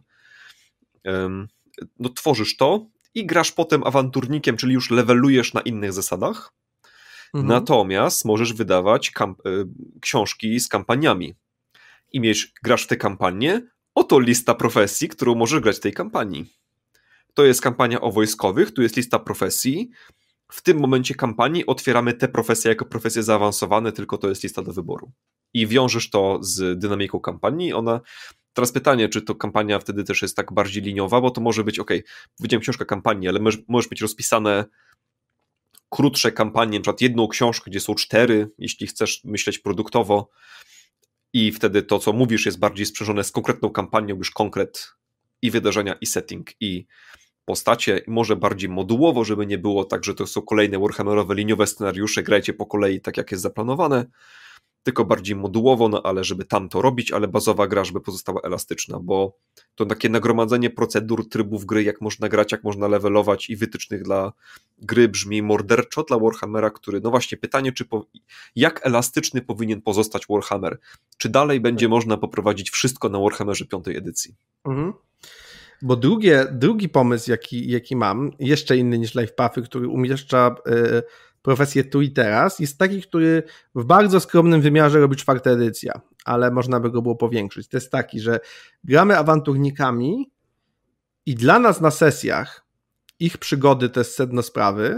No tworzysz to i grasz potem awanturnikiem, czyli już levelujesz na innych zasadach Natomiast możesz wydawać książki z kampaniami. I grasz w tę kampanię, oto lista profesji, którą możesz grać w tej kampanii. To jest kampania o wojskowych, tu jest lista profesji. W tym momencie kampanii otwieramy te profesje jako profesje zaawansowane, tylko to jest lista do wyboru. I wiążesz to z dynamiką kampanii. Teraz pytanie, czy to kampania wtedy też jest tak bardziej liniowa, bo to może być, widziałem książkę kampanii, ale możesz mieć rozpisane krótsze kampanie, na przykład jedną książkę, gdzie są 4, jeśli chcesz myśleć produktowo, i wtedy to, co mówisz, jest bardziej sprzężone z konkretną kampanią, już konkret i wydarzenia, i setting, i postacie, i może bardziej modułowo, żeby nie było tak, że to są kolejne Warhammerowe liniowe scenariusze, grajcie po kolei tak, jak jest zaplanowane, tylko bardziej modułowo, ale żeby tam to robić, ale bazowa gra, żeby pozostała elastyczna, bo to takie nagromadzenie procedur, trybów gry, jak można grać, jak można levelować i wytycznych dla gry brzmi morderczo dla Warhammera, który, no właśnie pytanie, jak elastyczny powinien pozostać Warhammer? Czy dalej będzie można poprowadzić wszystko na Warhammerze 5. edycji? Bo drugi pomysł, jaki mam, jeszcze inny niż Life Pathy, który umieszcza profesję tu i teraz, jest taki, który w bardzo skromnym wymiarze robi 4. edycja, ale można by go było powiększyć. To jest taki, że gramy awanturnikami i dla nas na sesjach ich przygody to jest sedno sprawy,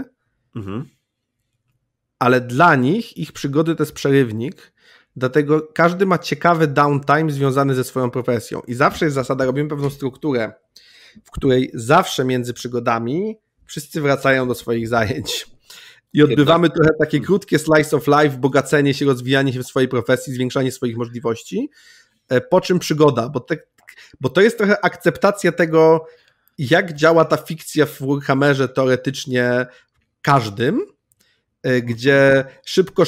ale dla nich ich przygody to jest przerywnik, dlatego każdy ma ciekawy downtime związany ze swoją profesją i zawsze jest zasada, robimy pewną strukturę, w której zawsze między przygodami wszyscy wracają do swoich zajęć. I odbywamy trochę takie krótkie slice of life, bogacenie się, rozwijanie się w swojej profesji, zwiększanie swoich możliwości, po czym przygoda, bo to jest trochę akceptacja tego, jak działa ta fikcja w Warhammerze teoretycznie każdym, gdzie szybko,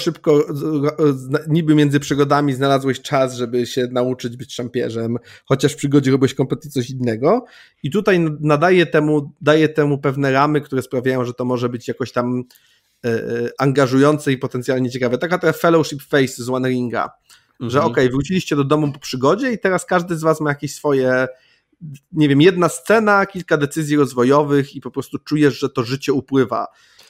niby między przygodami znalazłeś czas, żeby się nauczyć być szampierzem, chociaż w przygodzie robiłeś kompletnie coś innego i tutaj daje temu pewne ramy, które sprawiają, że to może być jakoś tam angażujące i potencjalnie ciekawe. Taka trochę fellowship face z One Ringa, że wróciliście do domu po przygodzie i teraz każdy z was ma jakieś swoje, nie wiem, jedna scena, kilka decyzji rozwojowych i po prostu czujesz, że to życie upływa.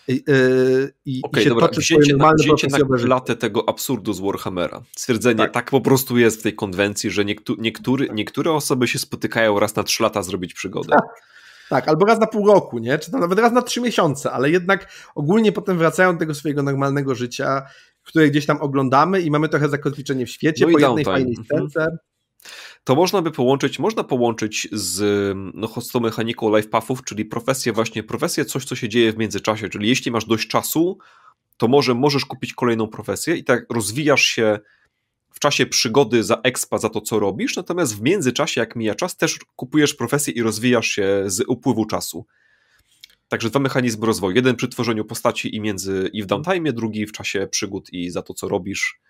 I się toczy wzięcie na klatę tego absurdu z Warhammera. Stwierdzenie, tak po prostu jest w tej konwencji, że niektóre osoby się spotykają raz na 3 lata zrobić przygodę. Tak, albo raz na pół roku, nie? Czy tam nawet raz na 3 miesiące, ale jednak ogólnie potem wracają do tego swojego normalnego życia, które gdzieś tam oglądamy i mamy trochę zakotwiczenie w świecie, po jednej fajnej scence. To można połączyć z tą mechaniką life pathów, czyli profesję, coś, co się dzieje w międzyczasie, czyli jeśli masz dość czasu, to możesz kupić kolejną profesję i tak rozwijasz się w czasie przygody za expa, za to, co robisz, natomiast w międzyczasie, jak mija czas, też kupujesz profesję i rozwijasz się z upływu czasu. Także 2 mechanizmy rozwoju. Jeden przy tworzeniu postaci i w downtime, drugi w czasie przygód i za to, co robisz.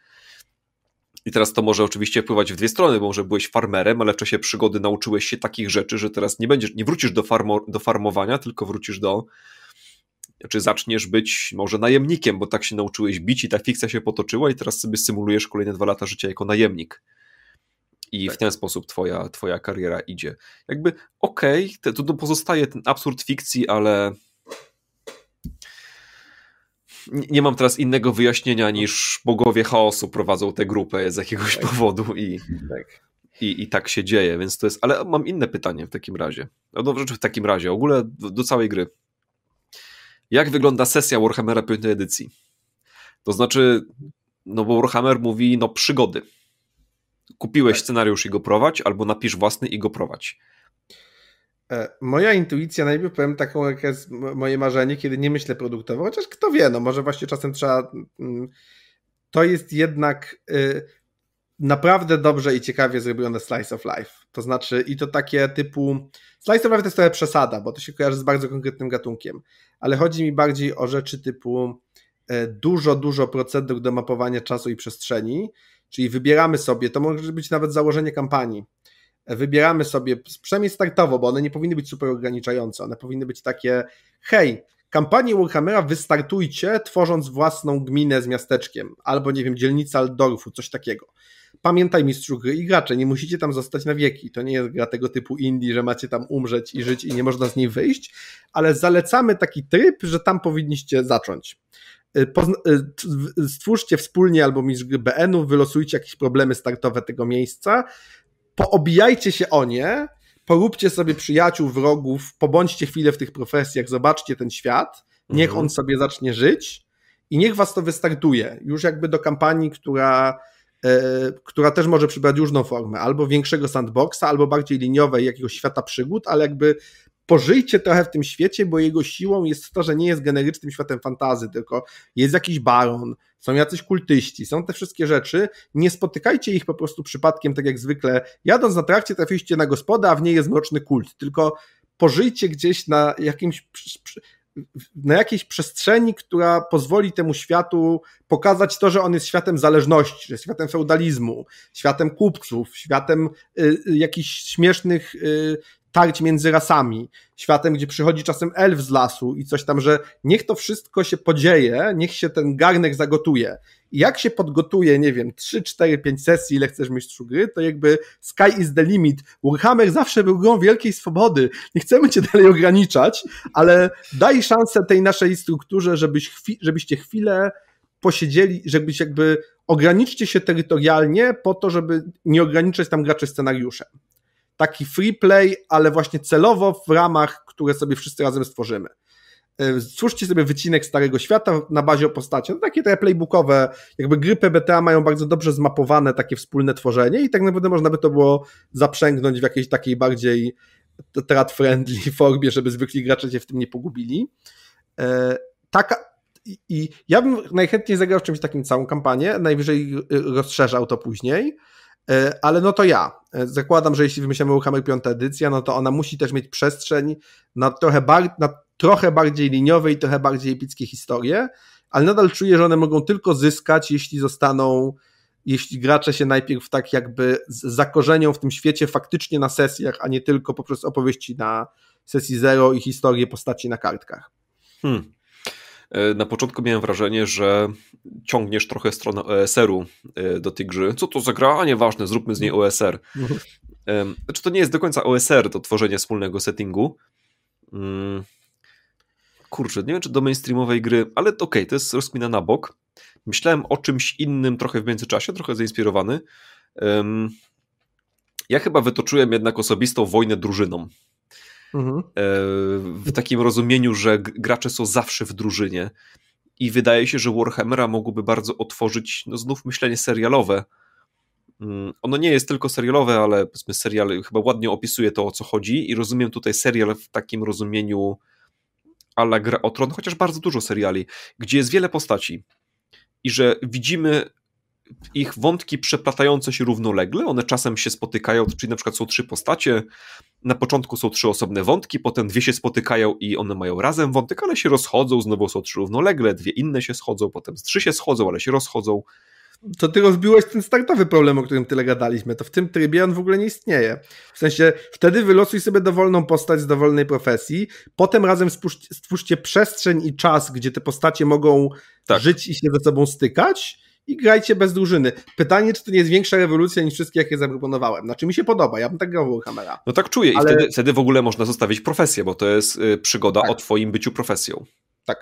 I teraz to może oczywiście wpływać w 2 strony, bo może byłeś farmerem, ale w czasie przygody nauczyłeś się takich rzeczy, że teraz nie wrócisz do farmowania, tylko wrócisz zaczniesz być może najemnikiem, bo tak się nauczyłeś bić i ta fikcja się potoczyła i teraz sobie symulujesz kolejne 2 lata życia jako najemnik. I w ten sposób twoja kariera idzie. Jakby to pozostaje ten absurd fikcji, ale nie mam teraz innego wyjaśnienia niż bogowie chaosu prowadzą tę grupę z jakiegoś powodu i tak się dzieje, więc to jest, ale mam inne pytanie w takim razie. W ogóle do całej gry. Jak wygląda sesja Warhammera 5. edycji? To znaczy, bo Warhammer mówi, przygody. Kupiłeś scenariusz i go prowadź, albo napisz własny i go prowadź. Moja intuicja, najpierw powiem taką, jak jest moje marzenie, kiedy nie myślę produktowo, chociaż kto wie, może właśnie czasem trzeba, to jest jednak naprawdę dobrze i ciekawie zrobione slice of life. To znaczy i to takie typu, slice of life to jest trochę przesada, bo to się kojarzy z bardzo konkretnym gatunkiem, ale chodzi mi bardziej o rzeczy typu dużo procedur do mapowania czasu i przestrzeni, czyli wybieramy sobie, to może być nawet założenie kampanii, wybieramy sobie, przynajmniej startowo, bo one nie powinny być super ograniczające, one powinny być takie, hej, kampanię Warhammera wystartujcie, tworząc własną gminę z miasteczkiem, albo nie wiem, dzielnicę Altdorfu, coś takiego. Pamiętaj, mistrzu gry i gracze, nie musicie tam zostać na wieki, to nie jest gra tego typu indie, że macie tam umrzeć i żyć i nie można z niej wyjść, ale zalecamy taki tryb, że tam powinniście zacząć. stwórzcie wspólnie albo mistrz gry BN-ów, wylosujcie jakieś problemy startowe tego miejsca, poobijajcie się o nie, poróbcie sobie przyjaciół, wrogów, pobądźcie chwilę w tych profesjach, zobaczcie ten świat, niech on sobie zacznie żyć i niech was to wystartuje. Już jakby do kampanii, która też może przybrać różną formę, albo większego sandboxa, albo bardziej liniowej jakiegoś świata przygód, ale jakby pożyjcie trochę w tym świecie, bo jego siłą jest to, że nie jest generycznym światem fantasy, tylko jest jakiś baron, są jacyś kultyści, są te wszystkie rzeczy, nie spotykajcie ich po prostu przypadkiem, tak jak zwykle, jadąc na trakcie trafiliście na gospodę, a w niej jest mroczny kult, tylko pożyjcie gdzieś na jakiejś przestrzeni, która pozwoli temu światu pokazać to, że on jest światem zależności, że jest światem feudalizmu, światem kupców, światem jakichś śmiesznych tarć między rasami, światem, gdzie przychodzi czasem elf z lasu i coś tam, że niech to wszystko się podzieje, niech się ten garnek zagotuje. I jak się podgotuje, nie wiem, 3, 4, 5 sesji, ile chcesz mistrzu gry, to jakby sky is the limit. Warhammer zawsze był grą wielkiej swobody. Nie chcemy cię dalej ograniczać, ale daj szansę tej naszej strukturze, żebyście chwilę posiedzieli, żebyś jakby ograniczcie się terytorialnie po to, żeby nie ograniczać tam graczy scenariuszem. Taki free play, ale właśnie celowo w ramach, które sobie wszyscy razem stworzymy. Stwórzcie sobie wycinek Starego Świata na bazie o postaci. No takie te playbookowe, jakby gry PBTA mają bardzo dobrze zmapowane takie wspólne tworzenie i tak naprawdę można by to było zaprzęgnąć w jakiejś takiej bardziej trad-friendly formie, żeby zwykli gracze się w tym nie pogubili. I ja bym najchętniej zagrał w czymś takim całą kampanię, najwyżej rozszerzał to później, ale no to ja. Zakładam, że jeśli wymyślamy Warhammer 5. edycja, no to ona musi też mieć przestrzeń na trochę bardziej liniowe i trochę bardziej epickie historie, ale nadal czuję, że one mogą tylko zyskać, jeśli gracze się najpierw tak jakby zakorzenią w tym świecie faktycznie na sesjach, a nie tylko poprzez opowieści na sesji 0 i historię postaci na kartkach. Na początku miałem wrażenie, że ciągniesz trochę stronę OSR-u do tej gry. Co to za gra? A nieważne, zróbmy z niej OSR. Znaczy to nie jest do końca OSR, to tworzenie wspólnego settingu. Kurczę, nie wiem, czy do mainstreamowej gry, ale okej, to jest rozkmina na bok. Myślałem o czymś innym trochę w międzyczasie, trochę zainspirowany. Ja chyba wytoczyłem jednak osobistą wojnę drużyną. W takim rozumieniu, że gracze są zawsze w drużynie i wydaje się, że Warhammera mogłoby bardzo otworzyć, no znów myślenie serialowe. Ono nie jest tylko serialowe, ale powiedzmy serial chyba ładnie opisuje to, o co chodzi i rozumiem tutaj serial w takim rozumieniu a la Gra o Tron, chociaż bardzo dużo seriali, gdzie jest wiele postaci i że widzimy ich wątki przeplatające się równolegle, one czasem się spotykają, czyli na przykład są 3 postacie, na początku są 3 osobne wątki, potem 2 się spotykają i one mają razem wątek, ale się rozchodzą, znowu są 3 równolegle, 2 inne się schodzą, potem 3 się schodzą, ale się rozchodzą. To ty rozbiłeś ten startowy problem, o którym tyle gadaliśmy, to w tym trybie on w ogóle nie istnieje. W sensie, wtedy wylosuj sobie dowolną postać z dowolnej profesji, potem razem stwórzcie przestrzeń i czas, gdzie te postacie mogą żyć i się ze sobą stykać i grajcie bez drużyny. Pytanie, czy to nie jest większa rewolucja niż wszystkie, jakie zaproponowałem. Znaczy mi się podoba, ja bym tak grał w Warhammera. No tak czuję i wtedy w ogóle można zostawić profesję, bo to jest przygoda o twoim byciu profesją. Tak.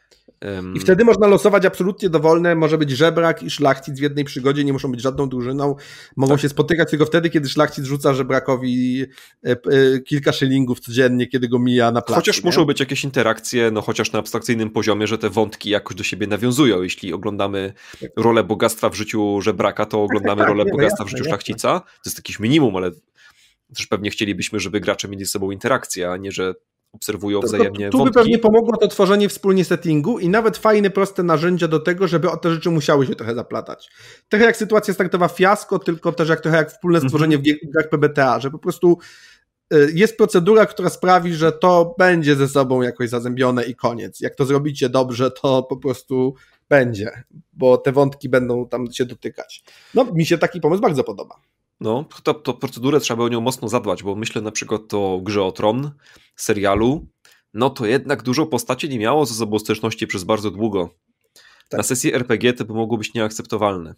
I wtedy można losować absolutnie dowolne, może być żebrak i szlachcic w jednej przygodzie, nie muszą być żadną drużyną, mogą się spotykać tylko wtedy, kiedy szlachcic rzuca żebrakowi kilka szylingów codziennie, kiedy go mija na placu. Chociaż muszą być jakieś interakcje, no chociaż na abstrakcyjnym poziomie, że te wątki jakoś do siebie nawiązują. Jeśli oglądamy rolę bogactwa w życiu żebraka, to oglądamy rolę bogactwa w życiu szlachcica. To jest jakieś minimum, ale też pewnie chcielibyśmy, żeby gracze mieli ze sobą interakcję, a nie, że obserwują wzajemnie tu wątki. by pewnie pomogło to tworzenie wspólnie settingu i nawet fajne, proste narzędzia do tego, żeby o te rzeczy musiały się trochę zaplatać. Trochę jak sytuacja startowa Fiasko, tylko też trochę jak wspólne stworzenie w grach PBTA, że po prostu jest procedura, która sprawi, że to będzie ze sobą jakoś zazębione i koniec. Jak to zrobicie dobrze, to po prostu będzie, bo te wątki będą tam się dotykać. No, mi się taki pomysł bardzo podoba. No, to procedurę trzeba by o nią mocno zadbać, bo myślę na przykład o Grze o Tron, serialu, no to jednak dużo postaci nie miało ze sobą styczności przez bardzo długo. Tak. Na sesji RPG to by mogło być nieakceptowalne.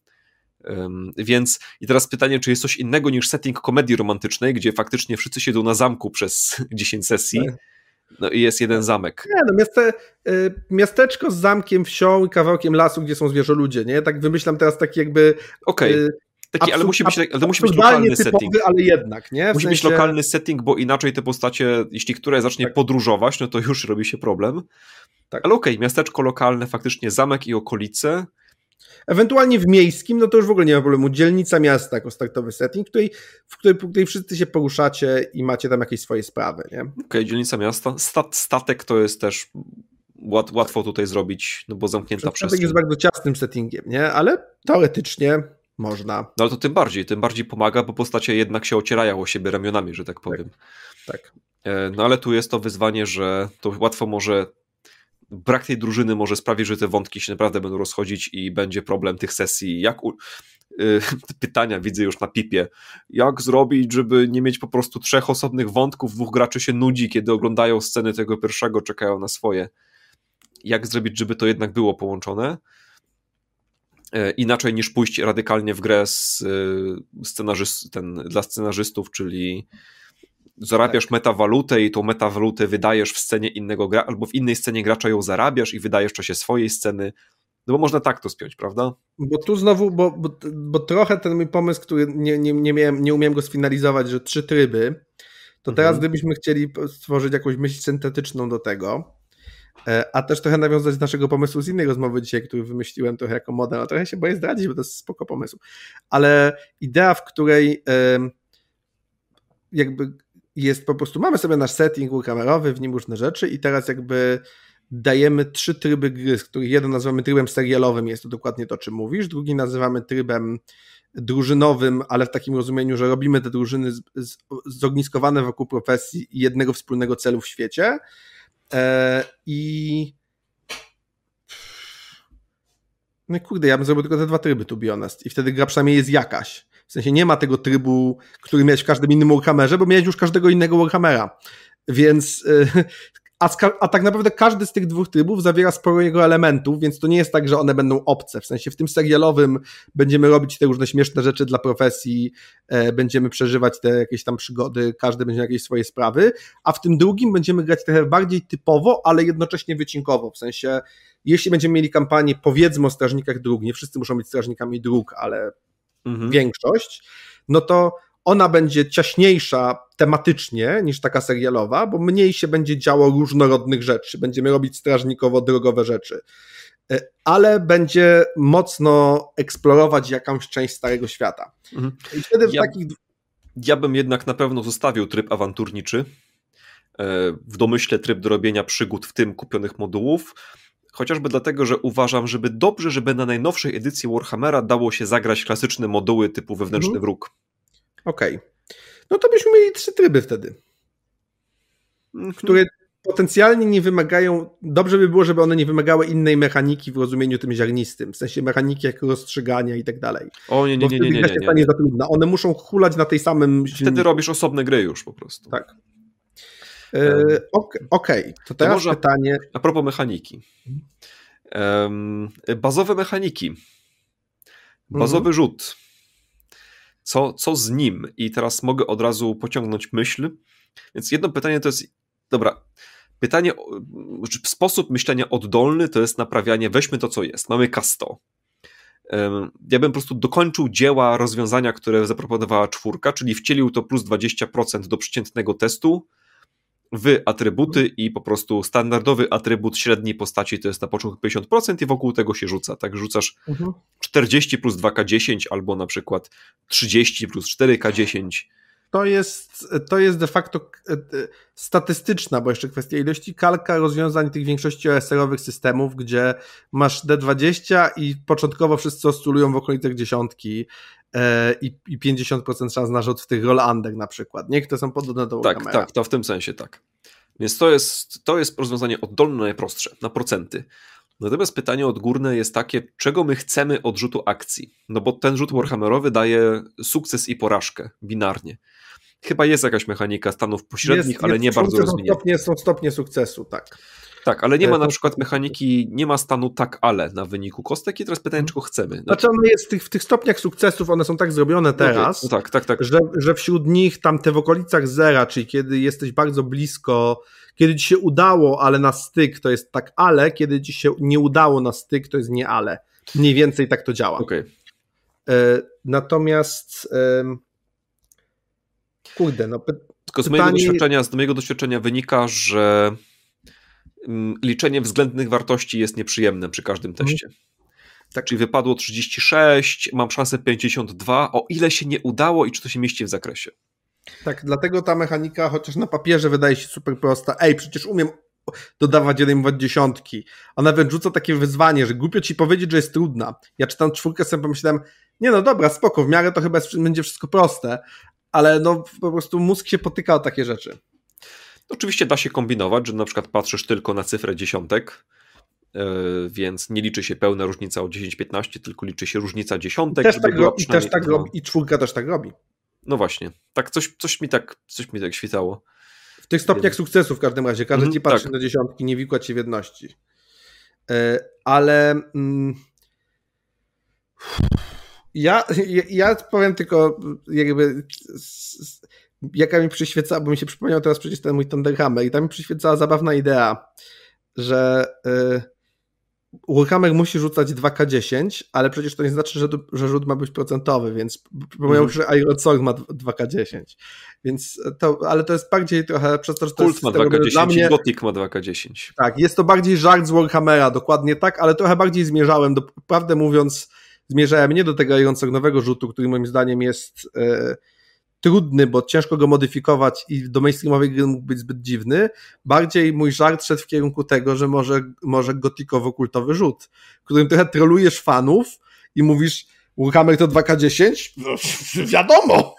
Więc i teraz pytanie, czy jest coś innego niż setting komedii romantycznej, gdzie faktycznie wszyscy siedzą na zamku przez 10 sesji No i jest jeden zamek. Nie, no miasteczko z zamkiem, wsią i kawałkiem lasu, gdzie są zwierzoludzie, nie? Tak wymyślam teraz taki jakby... Okej. Ale musi być lokalny setting. Ale jednak, nie? Musi być lokalny setting, bo inaczej te postacie, jeśli któraś zacznie podróżować, no to już robi się problem. Tak. Ale okej, miasteczko lokalne, faktycznie zamek i okolice. Ewentualnie w miejskim, no to już w ogóle nie ma problemu. Dzielnica miasta jako startowy setting, w której wszyscy się poruszacie i macie tam jakieś swoje sprawy, nie? Okej, dzielnica miasta. Statek to jest też łatwo tutaj zrobić, no bo zamknięta przestrzeń. Statek jest bardzo ciasnym settingiem, nie? Ale teoretycznie można. No ale to tym bardziej pomaga, bo postacie jednak się ocierają o siebie ramionami, że tak powiem. Tak. No ale tu jest to wyzwanie, że to łatwo może... Brak tej drużyny może sprawić, że te wątki się naprawdę będą rozchodzić i będzie problem tych sesji. Pytania widzę już na pipie. Jak zrobić, żeby nie mieć po prostu 3 osobnych wątków, 2 graczy się nudzi, kiedy oglądają sceny tego pierwszego, czekają na swoje. Jak zrobić, żeby to jednak było połączone? Inaczej niż pójść radykalnie w grę dla scenarzystów, czyli zarabiasz metawalutę i tą metawalutę wydajesz w scenie innego gracza, albo w innej scenie gracza ją zarabiasz i wydajesz w czasie swojej sceny. No bo można tak to spiąć, prawda? Bo tu znowu, bo trochę ten mój pomysł, który nie umiałem go sfinalizować, że 3 tryby, to teraz gdybyśmy chcieli stworzyć jakąś myśl syntetyczną do tego, a też trochę nawiązać do naszego pomysłu z innej rozmowy dzisiaj, który wymyśliłem trochę jako model, a trochę się boję zdradzić, bo to jest spoko pomysł. Ale idea, w której jakby jest po prostu, mamy sobie nasz setting kamerowy, w nim różne rzeczy i teraz jakby dajemy 3 tryby gry, z których jeden nazywamy trybem serialowym, jest to dokładnie to, czym mówisz, drugi nazywamy trybem drużynowym, ale w takim rozumieniu, że robimy te drużyny zogniskowane wokół profesji i jednego wspólnego celu w świecie. No i kurde, ja bym zrobił tylko te 2 tryby, to be honest. I wtedy gra przynajmniej jest jakaś. W sensie nie ma tego trybu, który miałeś w każdym innym Warhammerze, bo miałeś już każdego innego Warhammera. Więc... A tak naprawdę każdy z tych 2 trybów zawiera sporo jego elementów, więc to nie jest tak, że one będą obce. W sensie w tym serialowym będziemy robić te różne śmieszne rzeczy dla profesji, będziemy przeżywać te jakieś tam przygody, każdy będzie miał jakieś swoje sprawy, a w tym drugim będziemy grać trochę bardziej typowo, ale jednocześnie wycinkowo. W sensie, jeśli będziemy mieli kampanię, powiedzmy o strażnikach dróg, nie wszyscy muszą być strażnikami dróg, ale większość, no to ona będzie ciaśniejsza tematycznie niż taka serialowa, bo mniej się będzie działo różnorodnych rzeczy. Będziemy robić strażnikowo-drogowe rzeczy. Ale będzie mocno eksplorować jakąś część Starego Świata. I wtedy ja bym jednak na pewno zostawił tryb awanturniczy. W domyśle tryb do robienia przygód, w tym kupionych modułów. Chociażby dlatego, że uważam, żeby na najnowszej edycji Warhammera dało się zagrać klasyczne moduły typu wewnętrzny wróg. Okej. No to byśmy mieli 3 tryby wtedy, które potencjalnie nie wymagają, dobrze by było, żeby one nie wymagały innej mechaniki w rozumieniu tym ziarnistym, w sensie mechaniki jak rozstrzygania i tak dalej. O nie. Za trudna. One muszą hulać na tej samym... Wtedy robisz osobne gry już po prostu. Tak. Okej. To teraz pytanie... A propos mechaniki. Bazowe mechaniki. Bazowy rzut. Co z nim? I teraz mogę od razu pociągnąć myśl. Więc jedno pytanie to jest... Dobra. Pytanie, sposób myślenia oddolny to jest naprawianie, weźmy to, co jest. Mamy K100. Ja bym po prostu dokończył dzieła rozwiązania, które zaproponowała 4, czyli wcielił to plus 20% do przeciętnego testu w atrybuty i po prostu standardowy atrybut średniej postaci to jest na początku 50% i wokół tego się rzuca. Tak, rzucasz 40 plus 2K10 albo na przykład 30 plus 4K10. To jest de facto statystyczna, bo jeszcze kwestia ilości, kalka rozwiązań tych większości OSR-owych systemów, gdzie masz D20 i początkowo wszyscy oscylują w okolicach 10 i 50% szans na rzut w tych roll-under na przykład. Niektóre są podobne do Warhammera. Tak, to w tym sensie tak. Więc to jest rozwiązanie oddolne, najprostsze, na procenty. Natomiast pytanie odgórne jest takie, czego my chcemy od rzutu akcji? No bo ten rzut Warhammerowy daje sukces i porażkę, binarnie. Chyba jest jakaś mechanika stanów pośrednich, ale nie bardzo rozwinięta. Są stopnie sukcesu, tak. Tak, ale nie ma na przykład mechaniki, nie ma stanu tak, ale na wyniku kostek i teraz pytanie, czego chcemy. Znaczy one jest w tych stopniach sukcesów, one są tak zrobione teraz, tak. Że wśród nich tam te w okolicach zera, czyli kiedy jesteś bardzo blisko Kiedy ci się udało, ale na styk to jest tak ale, kiedy ci się nie udało na styk to jest nie ale. Mniej więcej tak to działa. Okay. Natomiast kurde, no tylko z mojego doświadczenia wynika, że liczenie względnych wartości jest nieprzyjemne przy każdym teście. Tak. Czyli wypadło 36, mam szansę 52, o ile się nie udało i czy to się mieści w zakresie. Tak, dlatego ta mechanika, chociaż na papierze wydaje się super prosta, przecież umiem dodawać 1 dziesiątki, a nawet rzuca takie wyzwanie, że głupio ci powiedzieć, że jest trudna. Ja czytam 4, sobie pomyślałem, nie no dobra, spoko, w miarę to chyba będzie wszystko proste, ale no po prostu mózg się potyka o takie rzeczy. Oczywiście da się kombinować, że na przykład patrzysz tylko na cyfrę dziesiątek, więc nie liczy się pełna różnica o 10-15, tylko liczy się różnica dziesiątek. I 4 też tak robi. No właśnie, tak coś mi tak świtało. W tych stopniach sukcesu w każdym razie, każdy ci patrzy na dziesiątki, nie wikłać się w jedności. Ale ja powiem tylko jakby jaka mi przyświecała, bo mi się przypomniał teraz przecież ten mój Thunderhammer i tam mi przyświecała zabawna idea, że Warhammer musi rzucać 2K10, ale przecież to nie znaczy, że rzut ma być procentowy, więc przypomniał, że Iron Sword ma 2K10. Więc ale to jest bardziej trochę przez to, że to Kult jest ma 2K10 i Gothic ma 2K10. Tak, jest to bardziej żart z Warhammera, dokładnie tak, ale trochę bardziej zmierzałem, prawdę mówiąc, zmierzałem nie do tego Iron Swordowego rzutu, który moim zdaniem jest trudny, bo ciężko go modyfikować i do mainstreamowej gry mógł być zbyt dziwny. Bardziej mój żart szedł w kierunku tego, że może gotikowo-kultowy rzut, w którym trochę trolujesz fanów i mówisz, Warhammer to 2K10? No, wiadomo!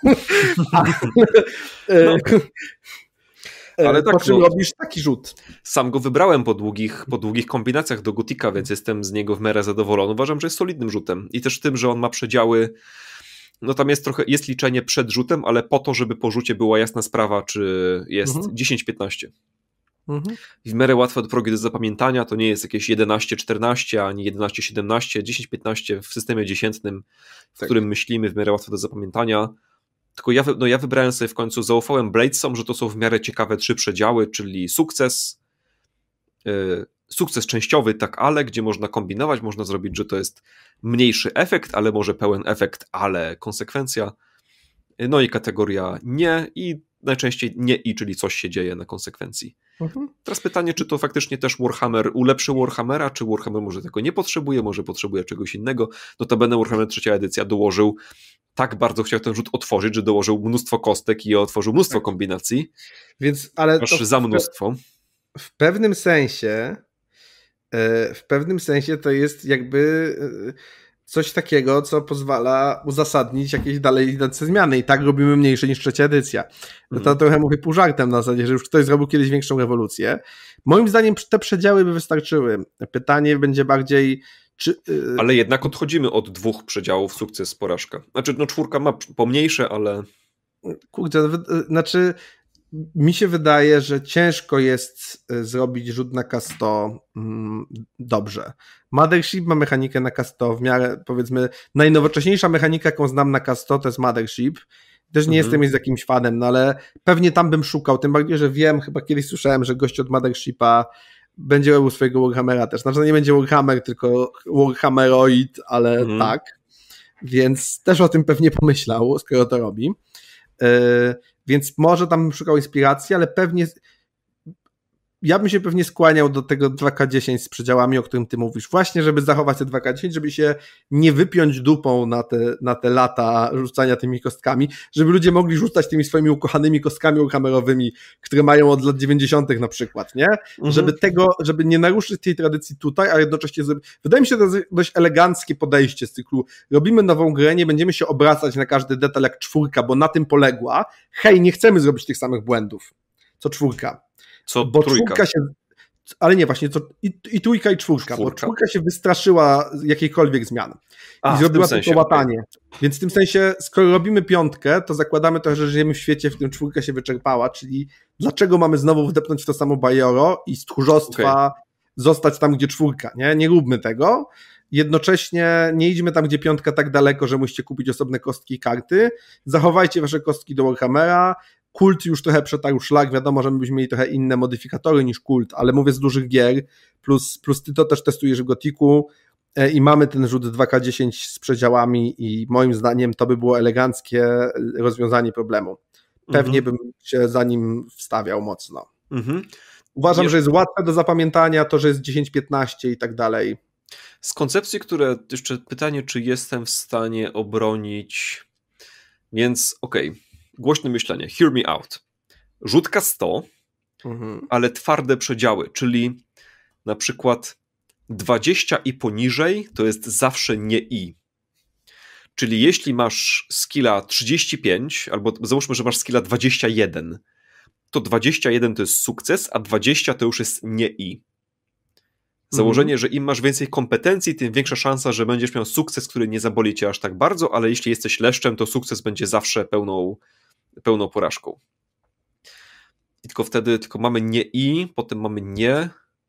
Ale tak, po czym robisz taki rzut. Sam go wybrałem po długich kombinacjach do Gotika, więc jestem z niego w miarę zadowolony. Uważam, że jest solidnym rzutem. I też tym, że on ma przedziały. No tam jest liczenie przed rzutem, ale po to, żeby po rzucie była jasna sprawa, czy jest 10-15. W miarę łatwe progi do zapamiętania, to nie jest jakieś 11-14, ani 11-17, 10-15 w systemie dziesiętnym, w którym myślimy, w miarę łatwe do zapamiętania. Tylko ja wybrałem sobie w końcu, zaufałem Bladesom, że to są w miarę ciekawe 3 przedziały, czyli sukces częściowy, tak ale, gdzie można kombinować, można zrobić, że to jest mniejszy efekt, ale może pełen efekt, ale konsekwencja. No i kategoria nie i najczęściej nie czyli coś się dzieje na konsekwencji. Teraz pytanie, czy to faktycznie też Warhammer ulepszy Warhammera, czy Warhammer może tego nie potrzebuje, może potrzebuje czegoś innego. Notabene Warhammer 3. edycja dołożył, tak bardzo chciał ten rzut otworzyć, że dołożył mnóstwo kostek i otworzył mnóstwo kombinacji. Więc, ale aż za mnóstwo. W pewnym sensie to jest jakby coś takiego, co pozwala uzasadnić jakieś dalej idące zmiany i tak robimy mniejsze niż 3. edycja. To trochę mówię pół żartem na zasadzie, że już ktoś zrobił kiedyś większą rewolucję. Moim zdaniem te przedziały by wystarczyły. Pytanie będzie bardziej ale jednak odchodzimy od 2 przedziałów, sukces, porażka. Znaczy, 4 ma pomniejsze, ale... Kurde, znaczy mi się wydaje, że ciężko jest zrobić rzut na K100 dobrze. Mothership ma mechanikę na K100 w miarę, powiedzmy, najnowocześniejsza mechanika, jaką znam na K100, to jest Mothership. Też nie jestem z jakimś fanem, no ale pewnie tam bym szukał, tym bardziej, że wiem, chyba kiedyś słyszałem, że gość od Mothershipa będzie robił swojego Warhammera też. Znaczy, to nie będzie Warhammer, tylko Warhammeroid, ale tak. Więc też o tym pewnie pomyślał, skoro to robi. Więc może tam bym szukał inspiracji, ale pewnie ja bym się pewnie skłaniał do tego 2K10 z przedziałami, o którym ty mówisz, właśnie żeby zachować te 2K10, żeby się nie wypiąć dupą na te lata rzucania tymi kostkami, żeby ludzie mogli rzucać tymi swoimi ukochanymi kostkami warhammerowymi, które mają od lat 90. na przykład, nie? Żeby nie naruszyć tej tradycji tutaj, a jednocześnie wydaje mi się, że to jest dość eleganckie podejście z cyklu. Robimy nową grę, nie będziemy się obracać na każdy detal jak 4, bo na tym poległa. Hej, nie chcemy zrobić tych samych błędów, co 4. Bo 3. Ale nie, właśnie i 3 i 4, bo 4 się wystraszyła jakiejkolwiek zmian i zrobiła tylko łatanie. Więc w tym sensie, skoro robimy 5, to zakładamy to, że żyjemy w świecie, w którym 4 się wyczerpała, czyli dlaczego mamy znowu wdepnąć w to samo bajoro i z tchórzostwa zostać tam, gdzie 4, nie róbmy tego. Jednocześnie nie idźmy tam, gdzie 5 tak daleko, że musicie kupić osobne kostki i karty. Zachowajcie wasze kostki do Warhammera, Kult już trochę przetarł szlak, wiadomo, że my byśmy mieli trochę inne modyfikatory niż Kult, ale mówię z dużych gier, plus ty to też testujesz w Gothicu i mamy ten rzut 2K10 z przedziałami i moim zdaniem to by było eleganckie rozwiązanie problemu. Pewnie bym się za nim wstawiał mocno. Uważam, że jest łatwe do zapamiętania, to, że jest 10-15 i tak dalej. Z koncepcji, które jeszcze pytanie, czy jestem w stanie obronić, więc głośne myślenie, hear me out. Rzutka 100, ale twarde przedziały, czyli na przykład 20 i poniżej to jest zawsze nie i. Czyli jeśli masz skilla 35, albo załóżmy, że masz skilla 21, to 21 to jest sukces, a 20 to już jest nie i. Założenie, że im masz więcej kompetencji, tym większa szansa, że będziesz miał sukces, który nie zaboli cię aż tak bardzo, ale jeśli jesteś leszczem, to sukces będzie zawsze pełną porażką. I tylko wtedy mamy nie i, potem mamy nie,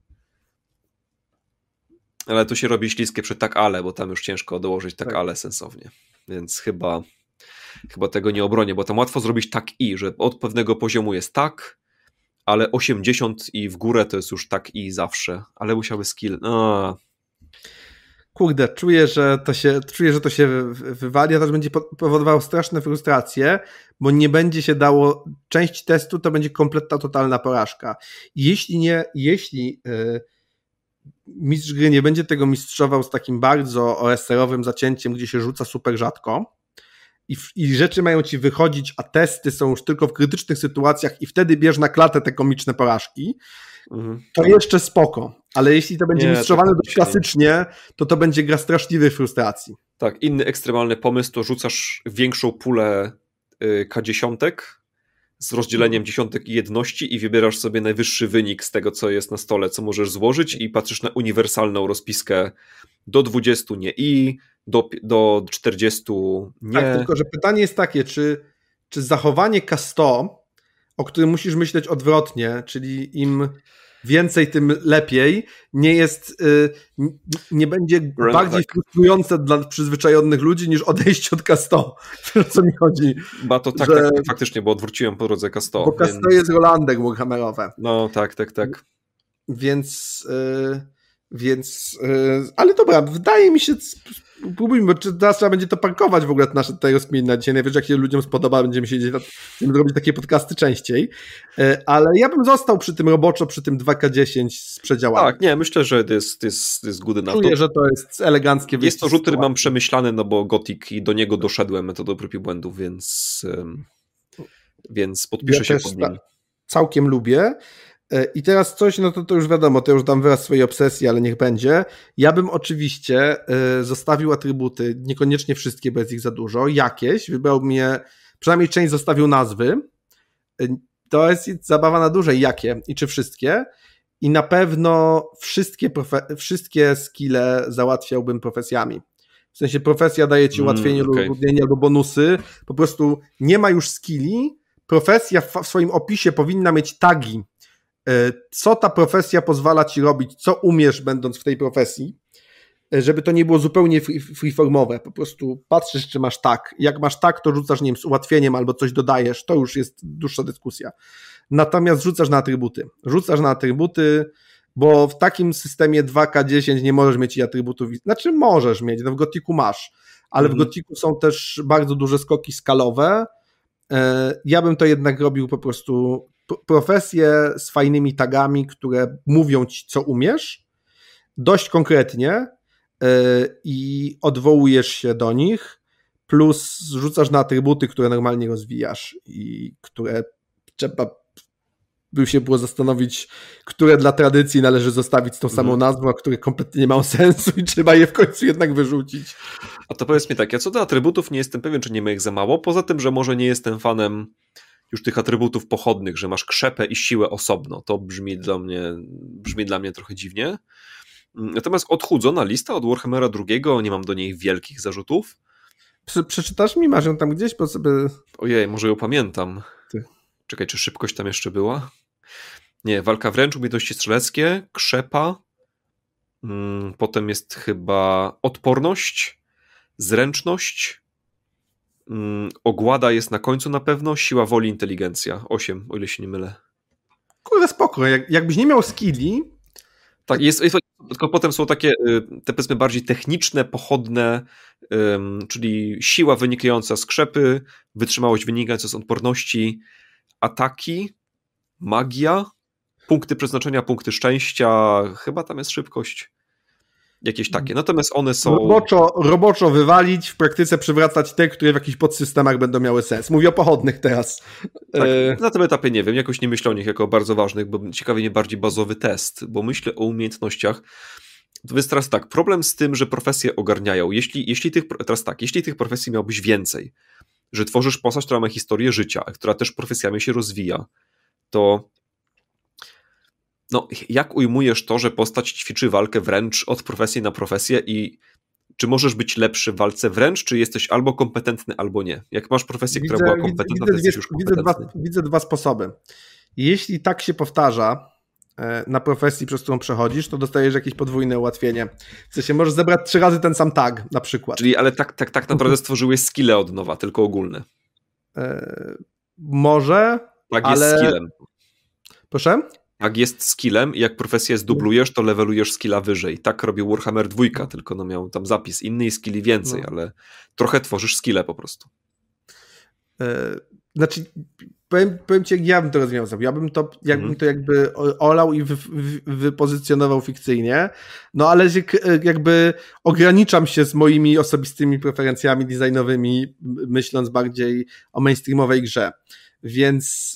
ale tu się robi śliskie przy tak ale, bo tam już ciężko dołożyć tak ale sensownie. Więc chyba tego nie obronię, bo tam łatwo zrobić tak i, że od pewnego poziomu jest tak, ale 80 i w górę to jest już tak i zawsze, ale musiałby skill. Kurde, czuję, że to się wywali, a to będzie powodowało straszne frustracje, bo nie będzie się dało, część testu to będzie kompletna, totalna porażka. Jeśli mistrz gry nie będzie tego mistrzował z takim bardzo OSR-owym zacięciem, gdzie się rzuca super rzadko i rzeczy mają ci wychodzić, a testy są już tylko w krytycznych sytuacjach i wtedy bierz na klatę te komiczne porażki, to jeszcze spoko. Ale jeśli to będzie mistrzowane dość klasycznie, to będzie gra straszliwej frustracji. Tak, inny ekstremalny pomysł to rzucasz większą pulę K10 z rozdzieleniem dziesiątek i jedności i wybierasz sobie najwyższy wynik z tego, co jest na stole, co możesz złożyć i patrzysz na uniwersalną rozpiskę do 20 nie i, do 40 nie. Tak, tylko że pytanie jest takie, czy zachowanie K100, o którym musisz myśleć odwrotnie, czyli im więcej, tym lepiej, nie będzie bardziej frustrujące dla przyzwyczajonych ludzi niż odejście od K100. O co mi chodzi? Bo to tak, faktycznie, bo odwróciłem po drodze K100. Bo K100 jest Rolandek Warhammerowe. No tak. Więc ale dobra, wydaje mi się, próbujmy, bo teraz trzeba będzie to parkować w ogóle nasze te rozkminy na dzisiaj. Najwyżej jak się ludziom spodoba, będziemy robić takie podcasty częściej. Ale ja bym został przy tym roboczo, przy tym 2K10 z przedziałami. Tak, nie, myślę, że to jest good enough. Czuję, że to jest eleganckie wyjście. Jest to rzut, który mam przemyślany, no bo Gothic i do niego doszedłem metodą prób i błędów, więc podpiszę się pod nim. Całkiem lubię. I teraz coś, no to już wiadomo, to już dam wyraz swojej obsesji, ale niech będzie. Ja bym oczywiście zostawił atrybuty, niekoniecznie wszystkie, bo jest ich za dużo, jakieś, wybrał mnie, przynajmniej część zostawił nazwy. To jest zabawa na dłużej, jakie i czy wszystkie. I na pewno wszystkie skille załatwiałbym profesjami. W sensie profesja daje ci ułatwienie lub utrudnienie albo bonusy. Po prostu nie ma już skilli. Profesja w swoim opisie powinna mieć tagi, co ta profesja pozwala ci robić, co umiesz będąc w tej profesji, żeby to nie było zupełnie freeformowe. Po prostu patrzysz, czy masz tak. Jak masz tak, to rzucasz, nie wiem, z ułatwieniem albo coś dodajesz, to już jest dłuższa dyskusja. Natomiast rzucasz na atrybuty, bo w takim systemie 2K10 nie możesz mieć i atrybutów, znaczy możesz mieć, no w Gothicu masz, ale w Gothicu są też bardzo duże skoki skalowe. Ja bym to jednak robił po prostu profesje z fajnymi tagami, które mówią ci, co umiesz, dość konkretnie i odwołujesz się do nich, plus rzucasz na atrybuty, które normalnie rozwijasz i które trzeba by się było zastanowić, które dla tradycji należy zostawić z tą samą nazwą, a które kompletnie nie mają sensu i trzeba je w końcu jednak wyrzucić. A to powiedz mi tak, ja co do atrybutów nie jestem pewien, czy nie ma ich za mało, poza tym, że może nie jestem fanem już tych atrybutów pochodnych, że masz krzepę i siłę osobno. To brzmi dla mnie trochę dziwnie. Natomiast odchudzona lista od Warhammera II, nie mam do niej wielkich zarzutów. Przeczytasz mi? Masz ją tam gdzieś? Bo sobie... Ojej, może ją pamiętam. Czekaj, czy szybkość tam jeszcze była? Nie, walka wręcz, umiejętności strzeleckie, krzepa, potem jest chyba odporność, zręczność, ogłada jest na końcu na pewno, siła woli, inteligencja. 8, o ile się nie mylę. Kurde, spoko. Jakbyś nie miał skilli... Tak, tylko potem są takie, te powiedzmy bardziej techniczne, pochodne, czyli siła wynikająca z krzepy, wytrzymałość wynikająca z odporności, ataki, magia, punkty przeznaczenia, punkty szczęścia, chyba tam jest szybkość. Jakieś takie. Natomiast one są... Roboczo wywalić, w praktyce przywracać te, które w jakichś podsystemach będą miały sens. Mówię o pochodnych teraz. Tak, na tym etapie nie wiem, jakoś nie myślę o nich jako bardzo ważnych, bo ciekawi mnie bardziej bazowy test, bo myślę o umiejętnościach. To jest teraz tak, problem z tym, że profesje ogarniają. Jeśli tych profesji miałbyś więcej, że tworzysz postać, która ma historię życia, która też profesjami się rozwija, to jak ujmujesz to, że postać ćwiczy walkę wręcz od profesji na profesję i czy możesz być lepszy w walce wręcz, czy jesteś albo kompetentny, albo nie? Jak masz profesję, która była kompetentna, to jesteś już kompetentny. Widzę dwa sposoby. Jeśli tak się powtarza na profesji, przez którą przechodzisz, to dostajesz jakieś podwójne ułatwienie. W sensie możesz zebrać 3 razy ten sam tag, na przykład. Czyli, ale tak naprawdę stworzyłeś skille od nowa, tylko ogólne. Może, tak ale... jest skillem. Proszę? Tak jest skillem i jak profesję zdublujesz, to levelujesz skilla wyżej. Tak robił Warhammer 2, tylko miał tam zapis inny i skilli więcej, ale trochę tworzysz skille po prostu. Znaczy, powiem ci, jak ja bym to rozwiązał. Jakbym to jakby olał i wypozycjonował fikcyjnie, ale jakby ograniczam się z moimi osobistymi preferencjami designowymi, myśląc bardziej o mainstreamowej grze. Więc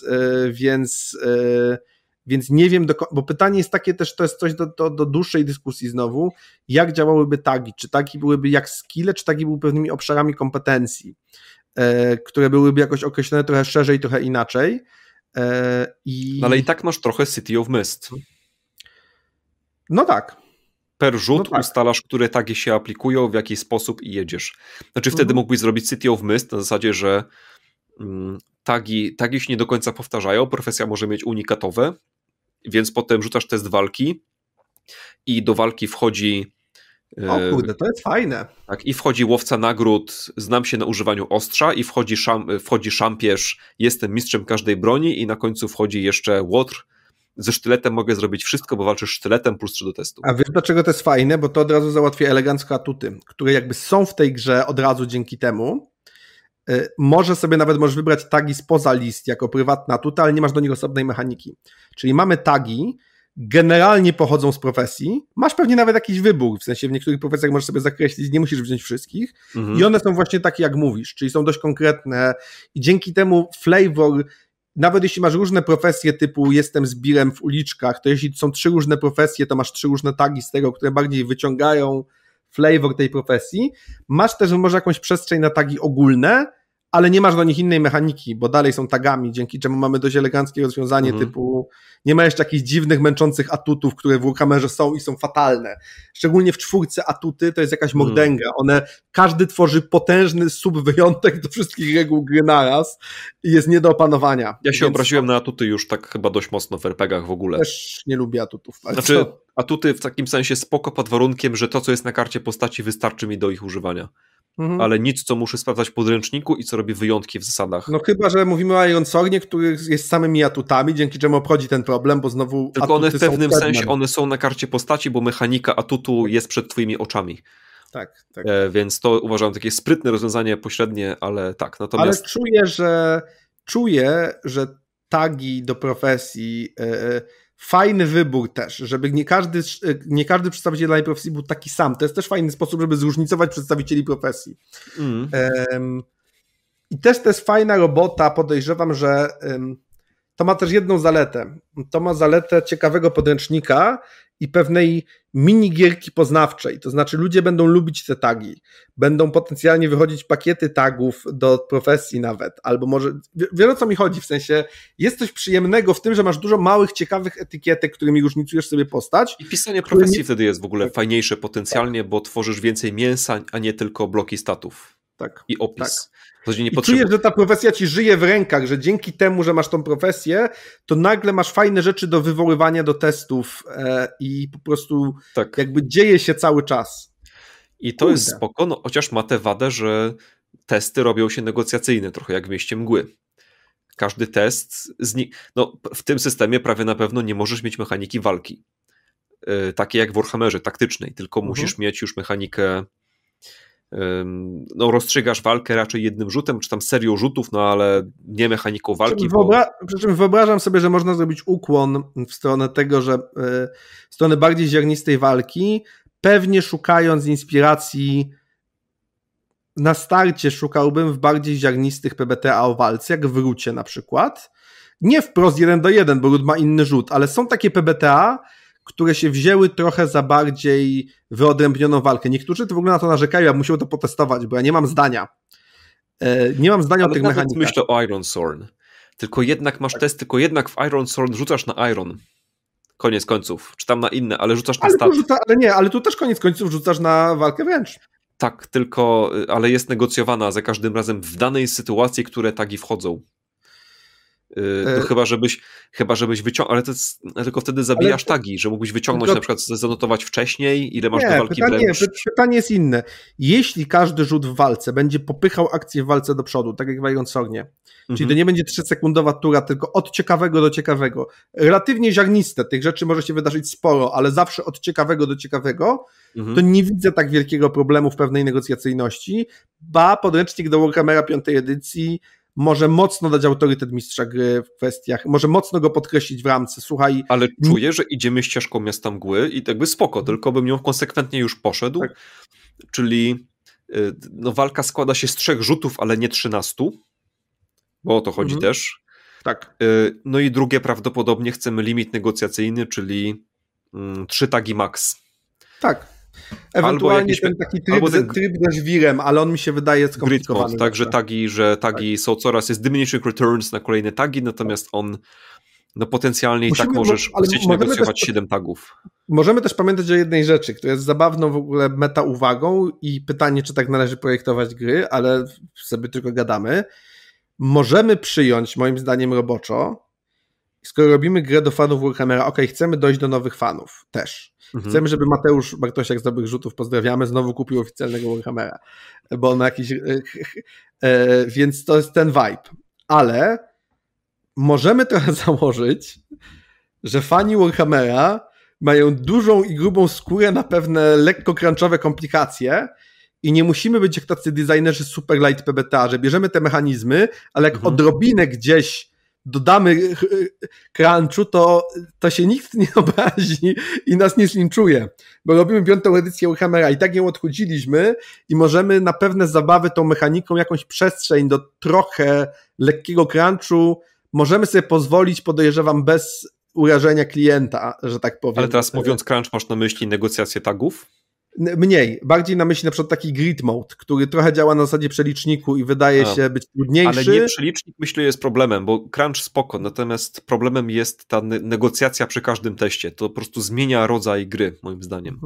nie wiem, bo pytanie jest takie też, to jest coś do dłuższej dyskusji znowu, jak działałyby tagi, czy tagi byłyby jak skille, czy tagi były pewnymi obszarami kompetencji, które byłyby jakoś określone trochę szerzej, trochę inaczej. Ale i tak masz trochę City of Mist. No tak. Per rzut ustalasz, które tagi się aplikują, w jaki sposób i jedziesz. Znaczy wtedy mógłbyś zrobić City of Mist na zasadzie, że tagi się nie do końca powtarzają, profesja może mieć unikatowe, więc potem rzucasz test walki i do walki wchodzi... O kurde, to jest fajne. Tak, i wchodzi łowca nagród, znam się na używaniu ostrza i wchodzi szampierz, jestem mistrzem każdej broni i na końcu wchodzi jeszcze łotr. Ze sztyletem mogę zrobić wszystko, bo walczysz sztyletem plus 3 do testu. A wiesz dlaczego to jest fajne? Bo to od razu załatwia elegancko atuty, które jakby są w tej grze od razu dzięki temu. Możesz wybrać tagi spoza list jako prywatne atuty, ale nie masz do nich osobnej mechaniki. Czyli mamy tagi, generalnie pochodzą z profesji, masz pewnie nawet jakiś wybór, w sensie w niektórych profesjach możesz sobie zakreślić, nie musisz wziąć wszystkich i one są właśnie takie jak mówisz, czyli są dość konkretne i dzięki temu flavor, nawet jeśli masz różne profesje typu jestem zbirem w uliczkach, to jeśli są 3 różne profesje, to masz 3 różne tagi z tego, które bardziej wyciągają flavor tej profesji, masz też może jakąś przestrzeń na tagi ogólne, ale nie masz do nich innej mechaniki, bo dalej są tagami, dzięki czemu mamy dość eleganckie rozwiązanie typu nie ma jeszcze jakichś dziwnych, męczących atutów, które w Warhammerze są i są fatalne. Szczególnie w 4 atuty to jest jakaś mordęga. Każdy tworzy potężny subwyjątek do wszystkich reguł gry naraz i jest nie do opanowania. Ja się obraziłem na atuty już tak chyba dość mocno w RPG-ach w ogóle. Też nie lubię atutów. Znaczy atuty w takim sensie spoko pod warunkiem, że to, co jest na karcie postaci, wystarczy mi do ich używania. Ale nic, co muszę sprawdzać w podręczniku i co robi wyjątki w zasadach. No chyba, że mówimy o Iron Swornie, który jest samymi atutami, dzięki czemu obchodzi ten problem, bo znowu tylko one w pewnym sensie, one są na karcie postaci, bo mechanika atutu jest przed twoimi oczami. Tak. Więc to uważam takie sprytne rozwiązanie pośrednie, ale tak. Natomiast... Ale czuję, że tagi do profesji... Fajny wybór też, żeby nie każdy przedstawiciel danej profesji był taki sam. To jest też fajny sposób, żeby zróżnicować przedstawicieli profesji. I też to jest fajna robota, podejrzewam, że to ma też jedną zaletę. To ma zaletę ciekawego podręcznika i pewnej minigierki poznawczej. To znaczy ludzie będą lubić te tagi. Będą potencjalnie wychodzić pakiety tagów do profesji nawet. Albo może... Wiele o co mi chodzi, w sensie jest coś przyjemnego w tym, że masz dużo małych, ciekawych etykietek, którymi różnicujesz sobie postać. I pisanie profesji wtedy jest w ogóle fajniejsze potencjalnie, bo tworzysz więcej mięsa, a nie tylko bloki statów. Tak. I opis. Tak. I czujesz, że ta profesja ci żyje w rękach, że dzięki temu, że masz tą profesję, to nagle masz fajne rzeczy do wywoływania do testów i po prostu jakby dzieje się cały czas. I to jest spoko, chociaż ma tę wadę, że testy robią się negocjacyjne, trochę jak w Mieście Mgły. Każdy test, w tym systemie prawie na pewno nie możesz mieć mechaniki walki. Takiej jak w Warhammerze, taktycznej, tylko musisz mieć już mechanikę, rozstrzygasz walkę raczej jednym rzutem, czy tam serią rzutów, ale nie mechaniką walki. Przy czym wyobrażam sobie, że można zrobić ukłon w stronę tego, że w stronę bardziej ziarnistej walki, pewnie szukając inspiracji, na starcie szukałbym w bardziej ziarnistych PBTA o walce, jak w Rucie na przykład. Nie wprost 1-1, bo Rut ma inny rzut, ale są takie PBTA, które się wzięły trochę za bardziej wyodrębnioną walkę. Niektórzy to w ogóle na to narzekają, ja musiał to potestować, bo ja nie mam zdania. Nie mam zdania o tych mechanikach. Myślę o Iron Thorn. Tylko jednak masz test, tylko jednak w Iron Thorn rzucasz na Iron. Koniec końców. Czy tam na inne, ale rzucasz na stat. Ale tu też koniec końców rzucasz na walkę wręcz. Tak, ale jest negocjowana za każdym razem w danej sytuacji, które tagi wchodzą. Chyba żebyś wyciągnął, ale tylko wtedy zabijasz tagi, że mógłbyś wyciągnąć na przykład, zanotować wcześniej, ile masz do walki wręcz. Pytanie jest inne. Jeśli każdy rzut w walce będzie popychał akcję w walce do przodu, tak jak w Iron Thornie, czyli to nie będzie 3-sekundowa tura, tylko od ciekawego do ciekawego, relatywnie ziarniste, tych rzeczy może się wydarzyć sporo, ale zawsze od ciekawego do ciekawego, to nie widzę tak wielkiego problemu w pewnej negocjacyjności, podręcznik do Warhammera 5. edycji może mocno dać autorytet mistrza gry w kwestiach, może mocno go podkreślić w ramce, słuchaj. Ale czuję, że idziemy ścieżką Miasta Mgły i jakby spoko, tylko bym ją konsekwentnie już poszedł, tak. Czyli walka składa się z 3 rzutów, ale nie 13, bo o to chodzi też. Tak. No i drugie, prawdopodobnie chcemy limit negocjacyjny, czyli 3 tagi max. Tak. Ewentualnie ten taki tryb ze żwirem, ale on mi się wydaje skomplikowany. Tak, że tagi są jest diminishing returns na kolejne tagi, natomiast on potencjalnie możesz chcieć negocjować 7 tagów. Możemy też pamiętać o jednej rzeczy, która jest zabawną w ogóle meta uwagą i pytanie, czy tak należy projektować gry, ale sobie tylko gadamy. Możemy przyjąć, moim zdaniem roboczo, skoro robimy grę do fanów Warhammera, chcemy dojść do nowych fanów też. Chcemy, żeby Mateusz Bartosiak z Dobrych Rzutów, pozdrawiamy, znowu kupił oficjalnego Warhammera, bo on ma jakiś... Więc to jest ten vibe. Ale możemy trochę założyć, że fani Warhammera mają dużą i grubą skórę na pewne lekko crunchowe komplikacje i nie musimy być jak tacy designerzy super light PBTA, że bierzemy te mechanizmy, ale jak odrobinę gdzieś dodamy crunchu, to się nikt nie obrazi i nas nie zlinczuje, bo robimy 5. edycję Warhammera i tak ją odchudziliśmy i możemy na pewne zabawy tą mechaniką jakąś przestrzeń do trochę lekkiego crunchu możemy sobie pozwolić, podejrzewam, bez urażenia klienta, że tak powiem. Ale teraz mówiąc crunch, masz na myśli negocjacje tagów? Mniej, bardziej na myśli na przykład taki grid mode, który trochę działa na zasadzie przeliczniku i wydaje się być trudniejszy. Ale nie przelicznik, myślę, jest problemem, bo crunch spoko, natomiast problemem jest ta negocjacja przy każdym teście. To po prostu zmienia rodzaj gry, moim zdaniem.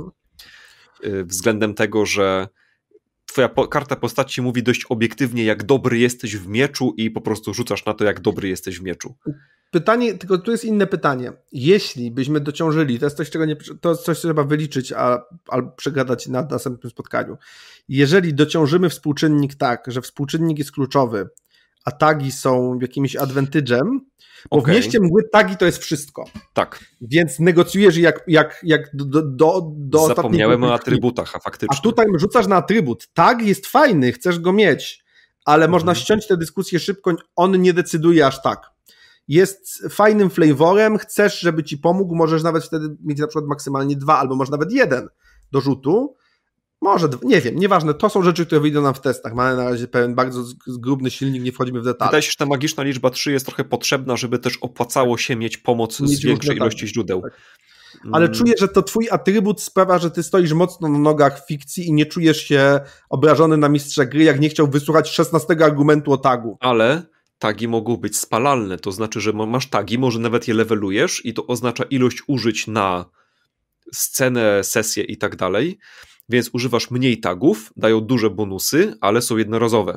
Względem tego, że twoja karta postaci mówi dość obiektywnie, jak dobry jesteś w mieczu i po prostu rzucasz na to, jak dobry jesteś w mieczu. Pytanie, tylko tu jest inne pytanie. Jeśli byśmy dociążyli, to jest coś, co trzeba wyliczyć, albo przegadać na następnym spotkaniu. Jeżeli dociążymy współczynnik tak, że współczynnik jest kluczowy, a tagi są jakimś advantage'em, bo w Mieście Mgły tagi to jest wszystko. Tak. Więc negocjujesz jak do Zapomniałem o atrybutach, a faktycznie. A tutaj rzucasz na atrybut. Tag jest fajny, chcesz go mieć, ale można ściąć tę dyskusję szybko, on nie decyduje aż tak. Jest fajnym flavorem, chcesz, żeby ci pomógł, możesz nawet wtedy mieć na przykład maksymalnie 2, albo może nawet 1 do rzutu. Może, nie wiem, nieważne, to są rzeczy, które wyjdą nam w testach. Mamy na razie pewien bardzo zgrubny silnik, nie wchodzimy w detale. Wydaje się, że ta magiczna liczba 3 jest trochę potrzebna, żeby też opłacało się mieć pomoc z większej ilości źródeł. Tak. Ale czuję, że to twój atrybut sprawia, że ty stoisz mocno na nogach w fikcji i nie czujesz się obrażony na mistrza gry, jak nie chciał wysłuchać 16 argumentu o tagu. Ale tagi mogą być spalalne, to znaczy, że masz tagi, może nawet je levelujesz i to oznacza ilość użyć na scenę, sesję i tak dalej, więc używasz mniej tagów, dają duże bonusy, ale są jednorazowe.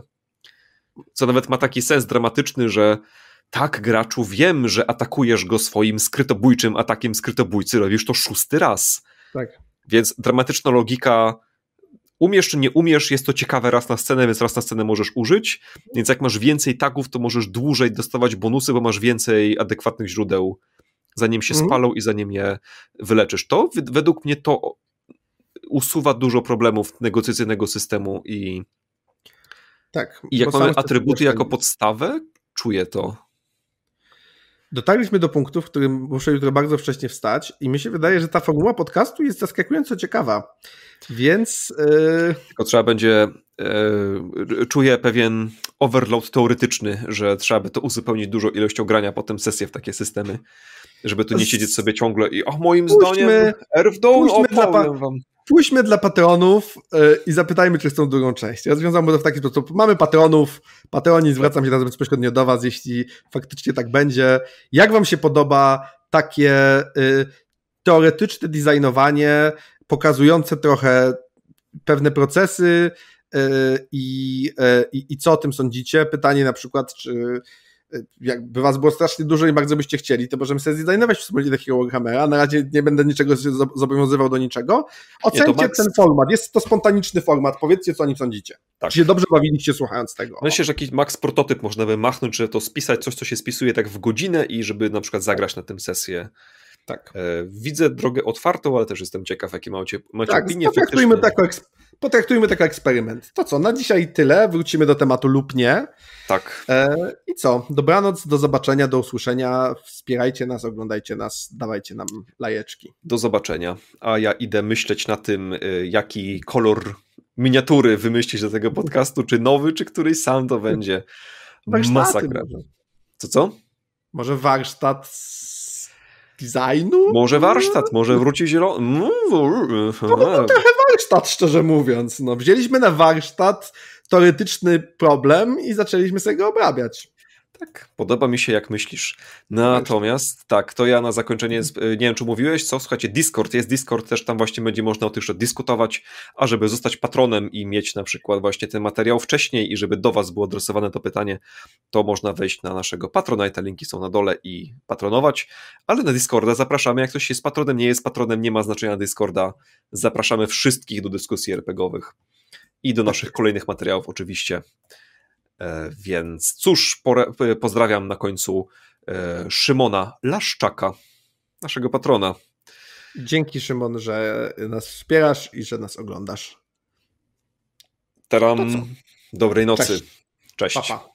Co nawet ma taki sens dramatyczny, że tak, graczu, wiem, że atakujesz go swoim skrytobójczym atakiem skrytobójcy, robisz to 6. raz. Tak. Więc dramatyczna logika umiesz czy nie umiesz, jest to ciekawe raz na scenę, więc raz na scenę możesz użyć, więc jak masz więcej tagów, to możesz dłużej dostawać bonusy, bo masz więcej adekwatnych źródeł, zanim się spalą i zanim je wyleczysz. To według mnie to usuwa dużo problemów negocjacyjnego systemu i jak mamy atrybuty jako podstawę, czuję to. Dotarliśmy do punktu, w którym muszę jutro bardzo wcześnie wstać i mi się wydaje, że ta formuła podcastu jest zaskakująco ciekawa, więc... Tylko trzeba będzie... czuję pewien overload teoretyczny, że trzeba by to uzupełnić dużą ilością grania potem sesję w takie systemy, żeby tu nie siedzieć sobie ciągle i moim zdaniem Earthdawn opowiem wam. Pójdźmy dla patronów i zapytajmy, czy chcą drugą część. Rozwiązałbym to w taki sposób. Mamy patronów, patroni, zwracam się teraz bezpośrednio do was, jeśli faktycznie tak będzie. Jak wam się podoba takie teoretyczne designowanie, pokazujące trochę pewne procesy i co o tym sądzicie? Pytanie na przykład, czy jakby was było strasznie dużo i bardzo byście chcieli, to możemy sobie zdesignować wspólnie takiego Warhammera. Na razie nie będę niczego zobowiązywał do niczego. Ocencie ten format. Jest to spontaniczny format. Powiedzcie, co o nim sądzicie. Tak. Czy się dobrze bawiliście słuchając tego? Myślę, że jakiś max prototyp można by machnąć, że to spisać coś, co się spisuje tak w godzinę i żeby na przykład zagrać na tym sesję. Tak. Widzę drogę otwartą, ale też jestem ciekaw, jakie macie opinie. Potraktujmy to jako eksperyment. To co, na dzisiaj tyle. Wrócimy do tematu lub nie. Tak. I co? Dobranoc, do zobaczenia, do usłyszenia. Wspierajcie nas, oglądajcie nas, dawajcie nam lajeczki. Do zobaczenia. A ja idę myśleć na tym, jaki kolor miniatury wymyślić do tego podcastu, czy nowy, czy któryś sam to będzie. Masakra. Co? Może warsztat designu? Może warsztat, może wróci zielony. To był trochę warsztat, szczerze mówiąc. No, wzięliśmy na warsztat teoretyczny problem i zaczęliśmy sobie go obrabiać. Tak, podoba mi się, jak myślisz. Natomiast tak, to ja na zakończenie, nie wiem, czy mówiłeś, co? Słuchajcie, jest Discord, też tam właśnie będzie można o tych rzeczach dyskutować, a żeby zostać patronem i mieć na przykład właśnie ten materiał wcześniej i żeby do was było adresowane to pytanie, to można wejść na naszego Patronite'a, linki są na dole i patronować, ale na Discorda zapraszamy, jak ktoś jest patronem, nie jest patronem, nie ma znaczenia Discorda, zapraszamy wszystkich do dyskusji RPG-owych i do naszych kolejnych materiałów oczywiście. Więc cóż, pozdrawiam na końcu Szymona Laszczaka, naszego patrona. Dzięki, Szymon, że nas wspierasz i że nas oglądasz. Dobrej nocy. Cześć. Cześć. Pa, pa.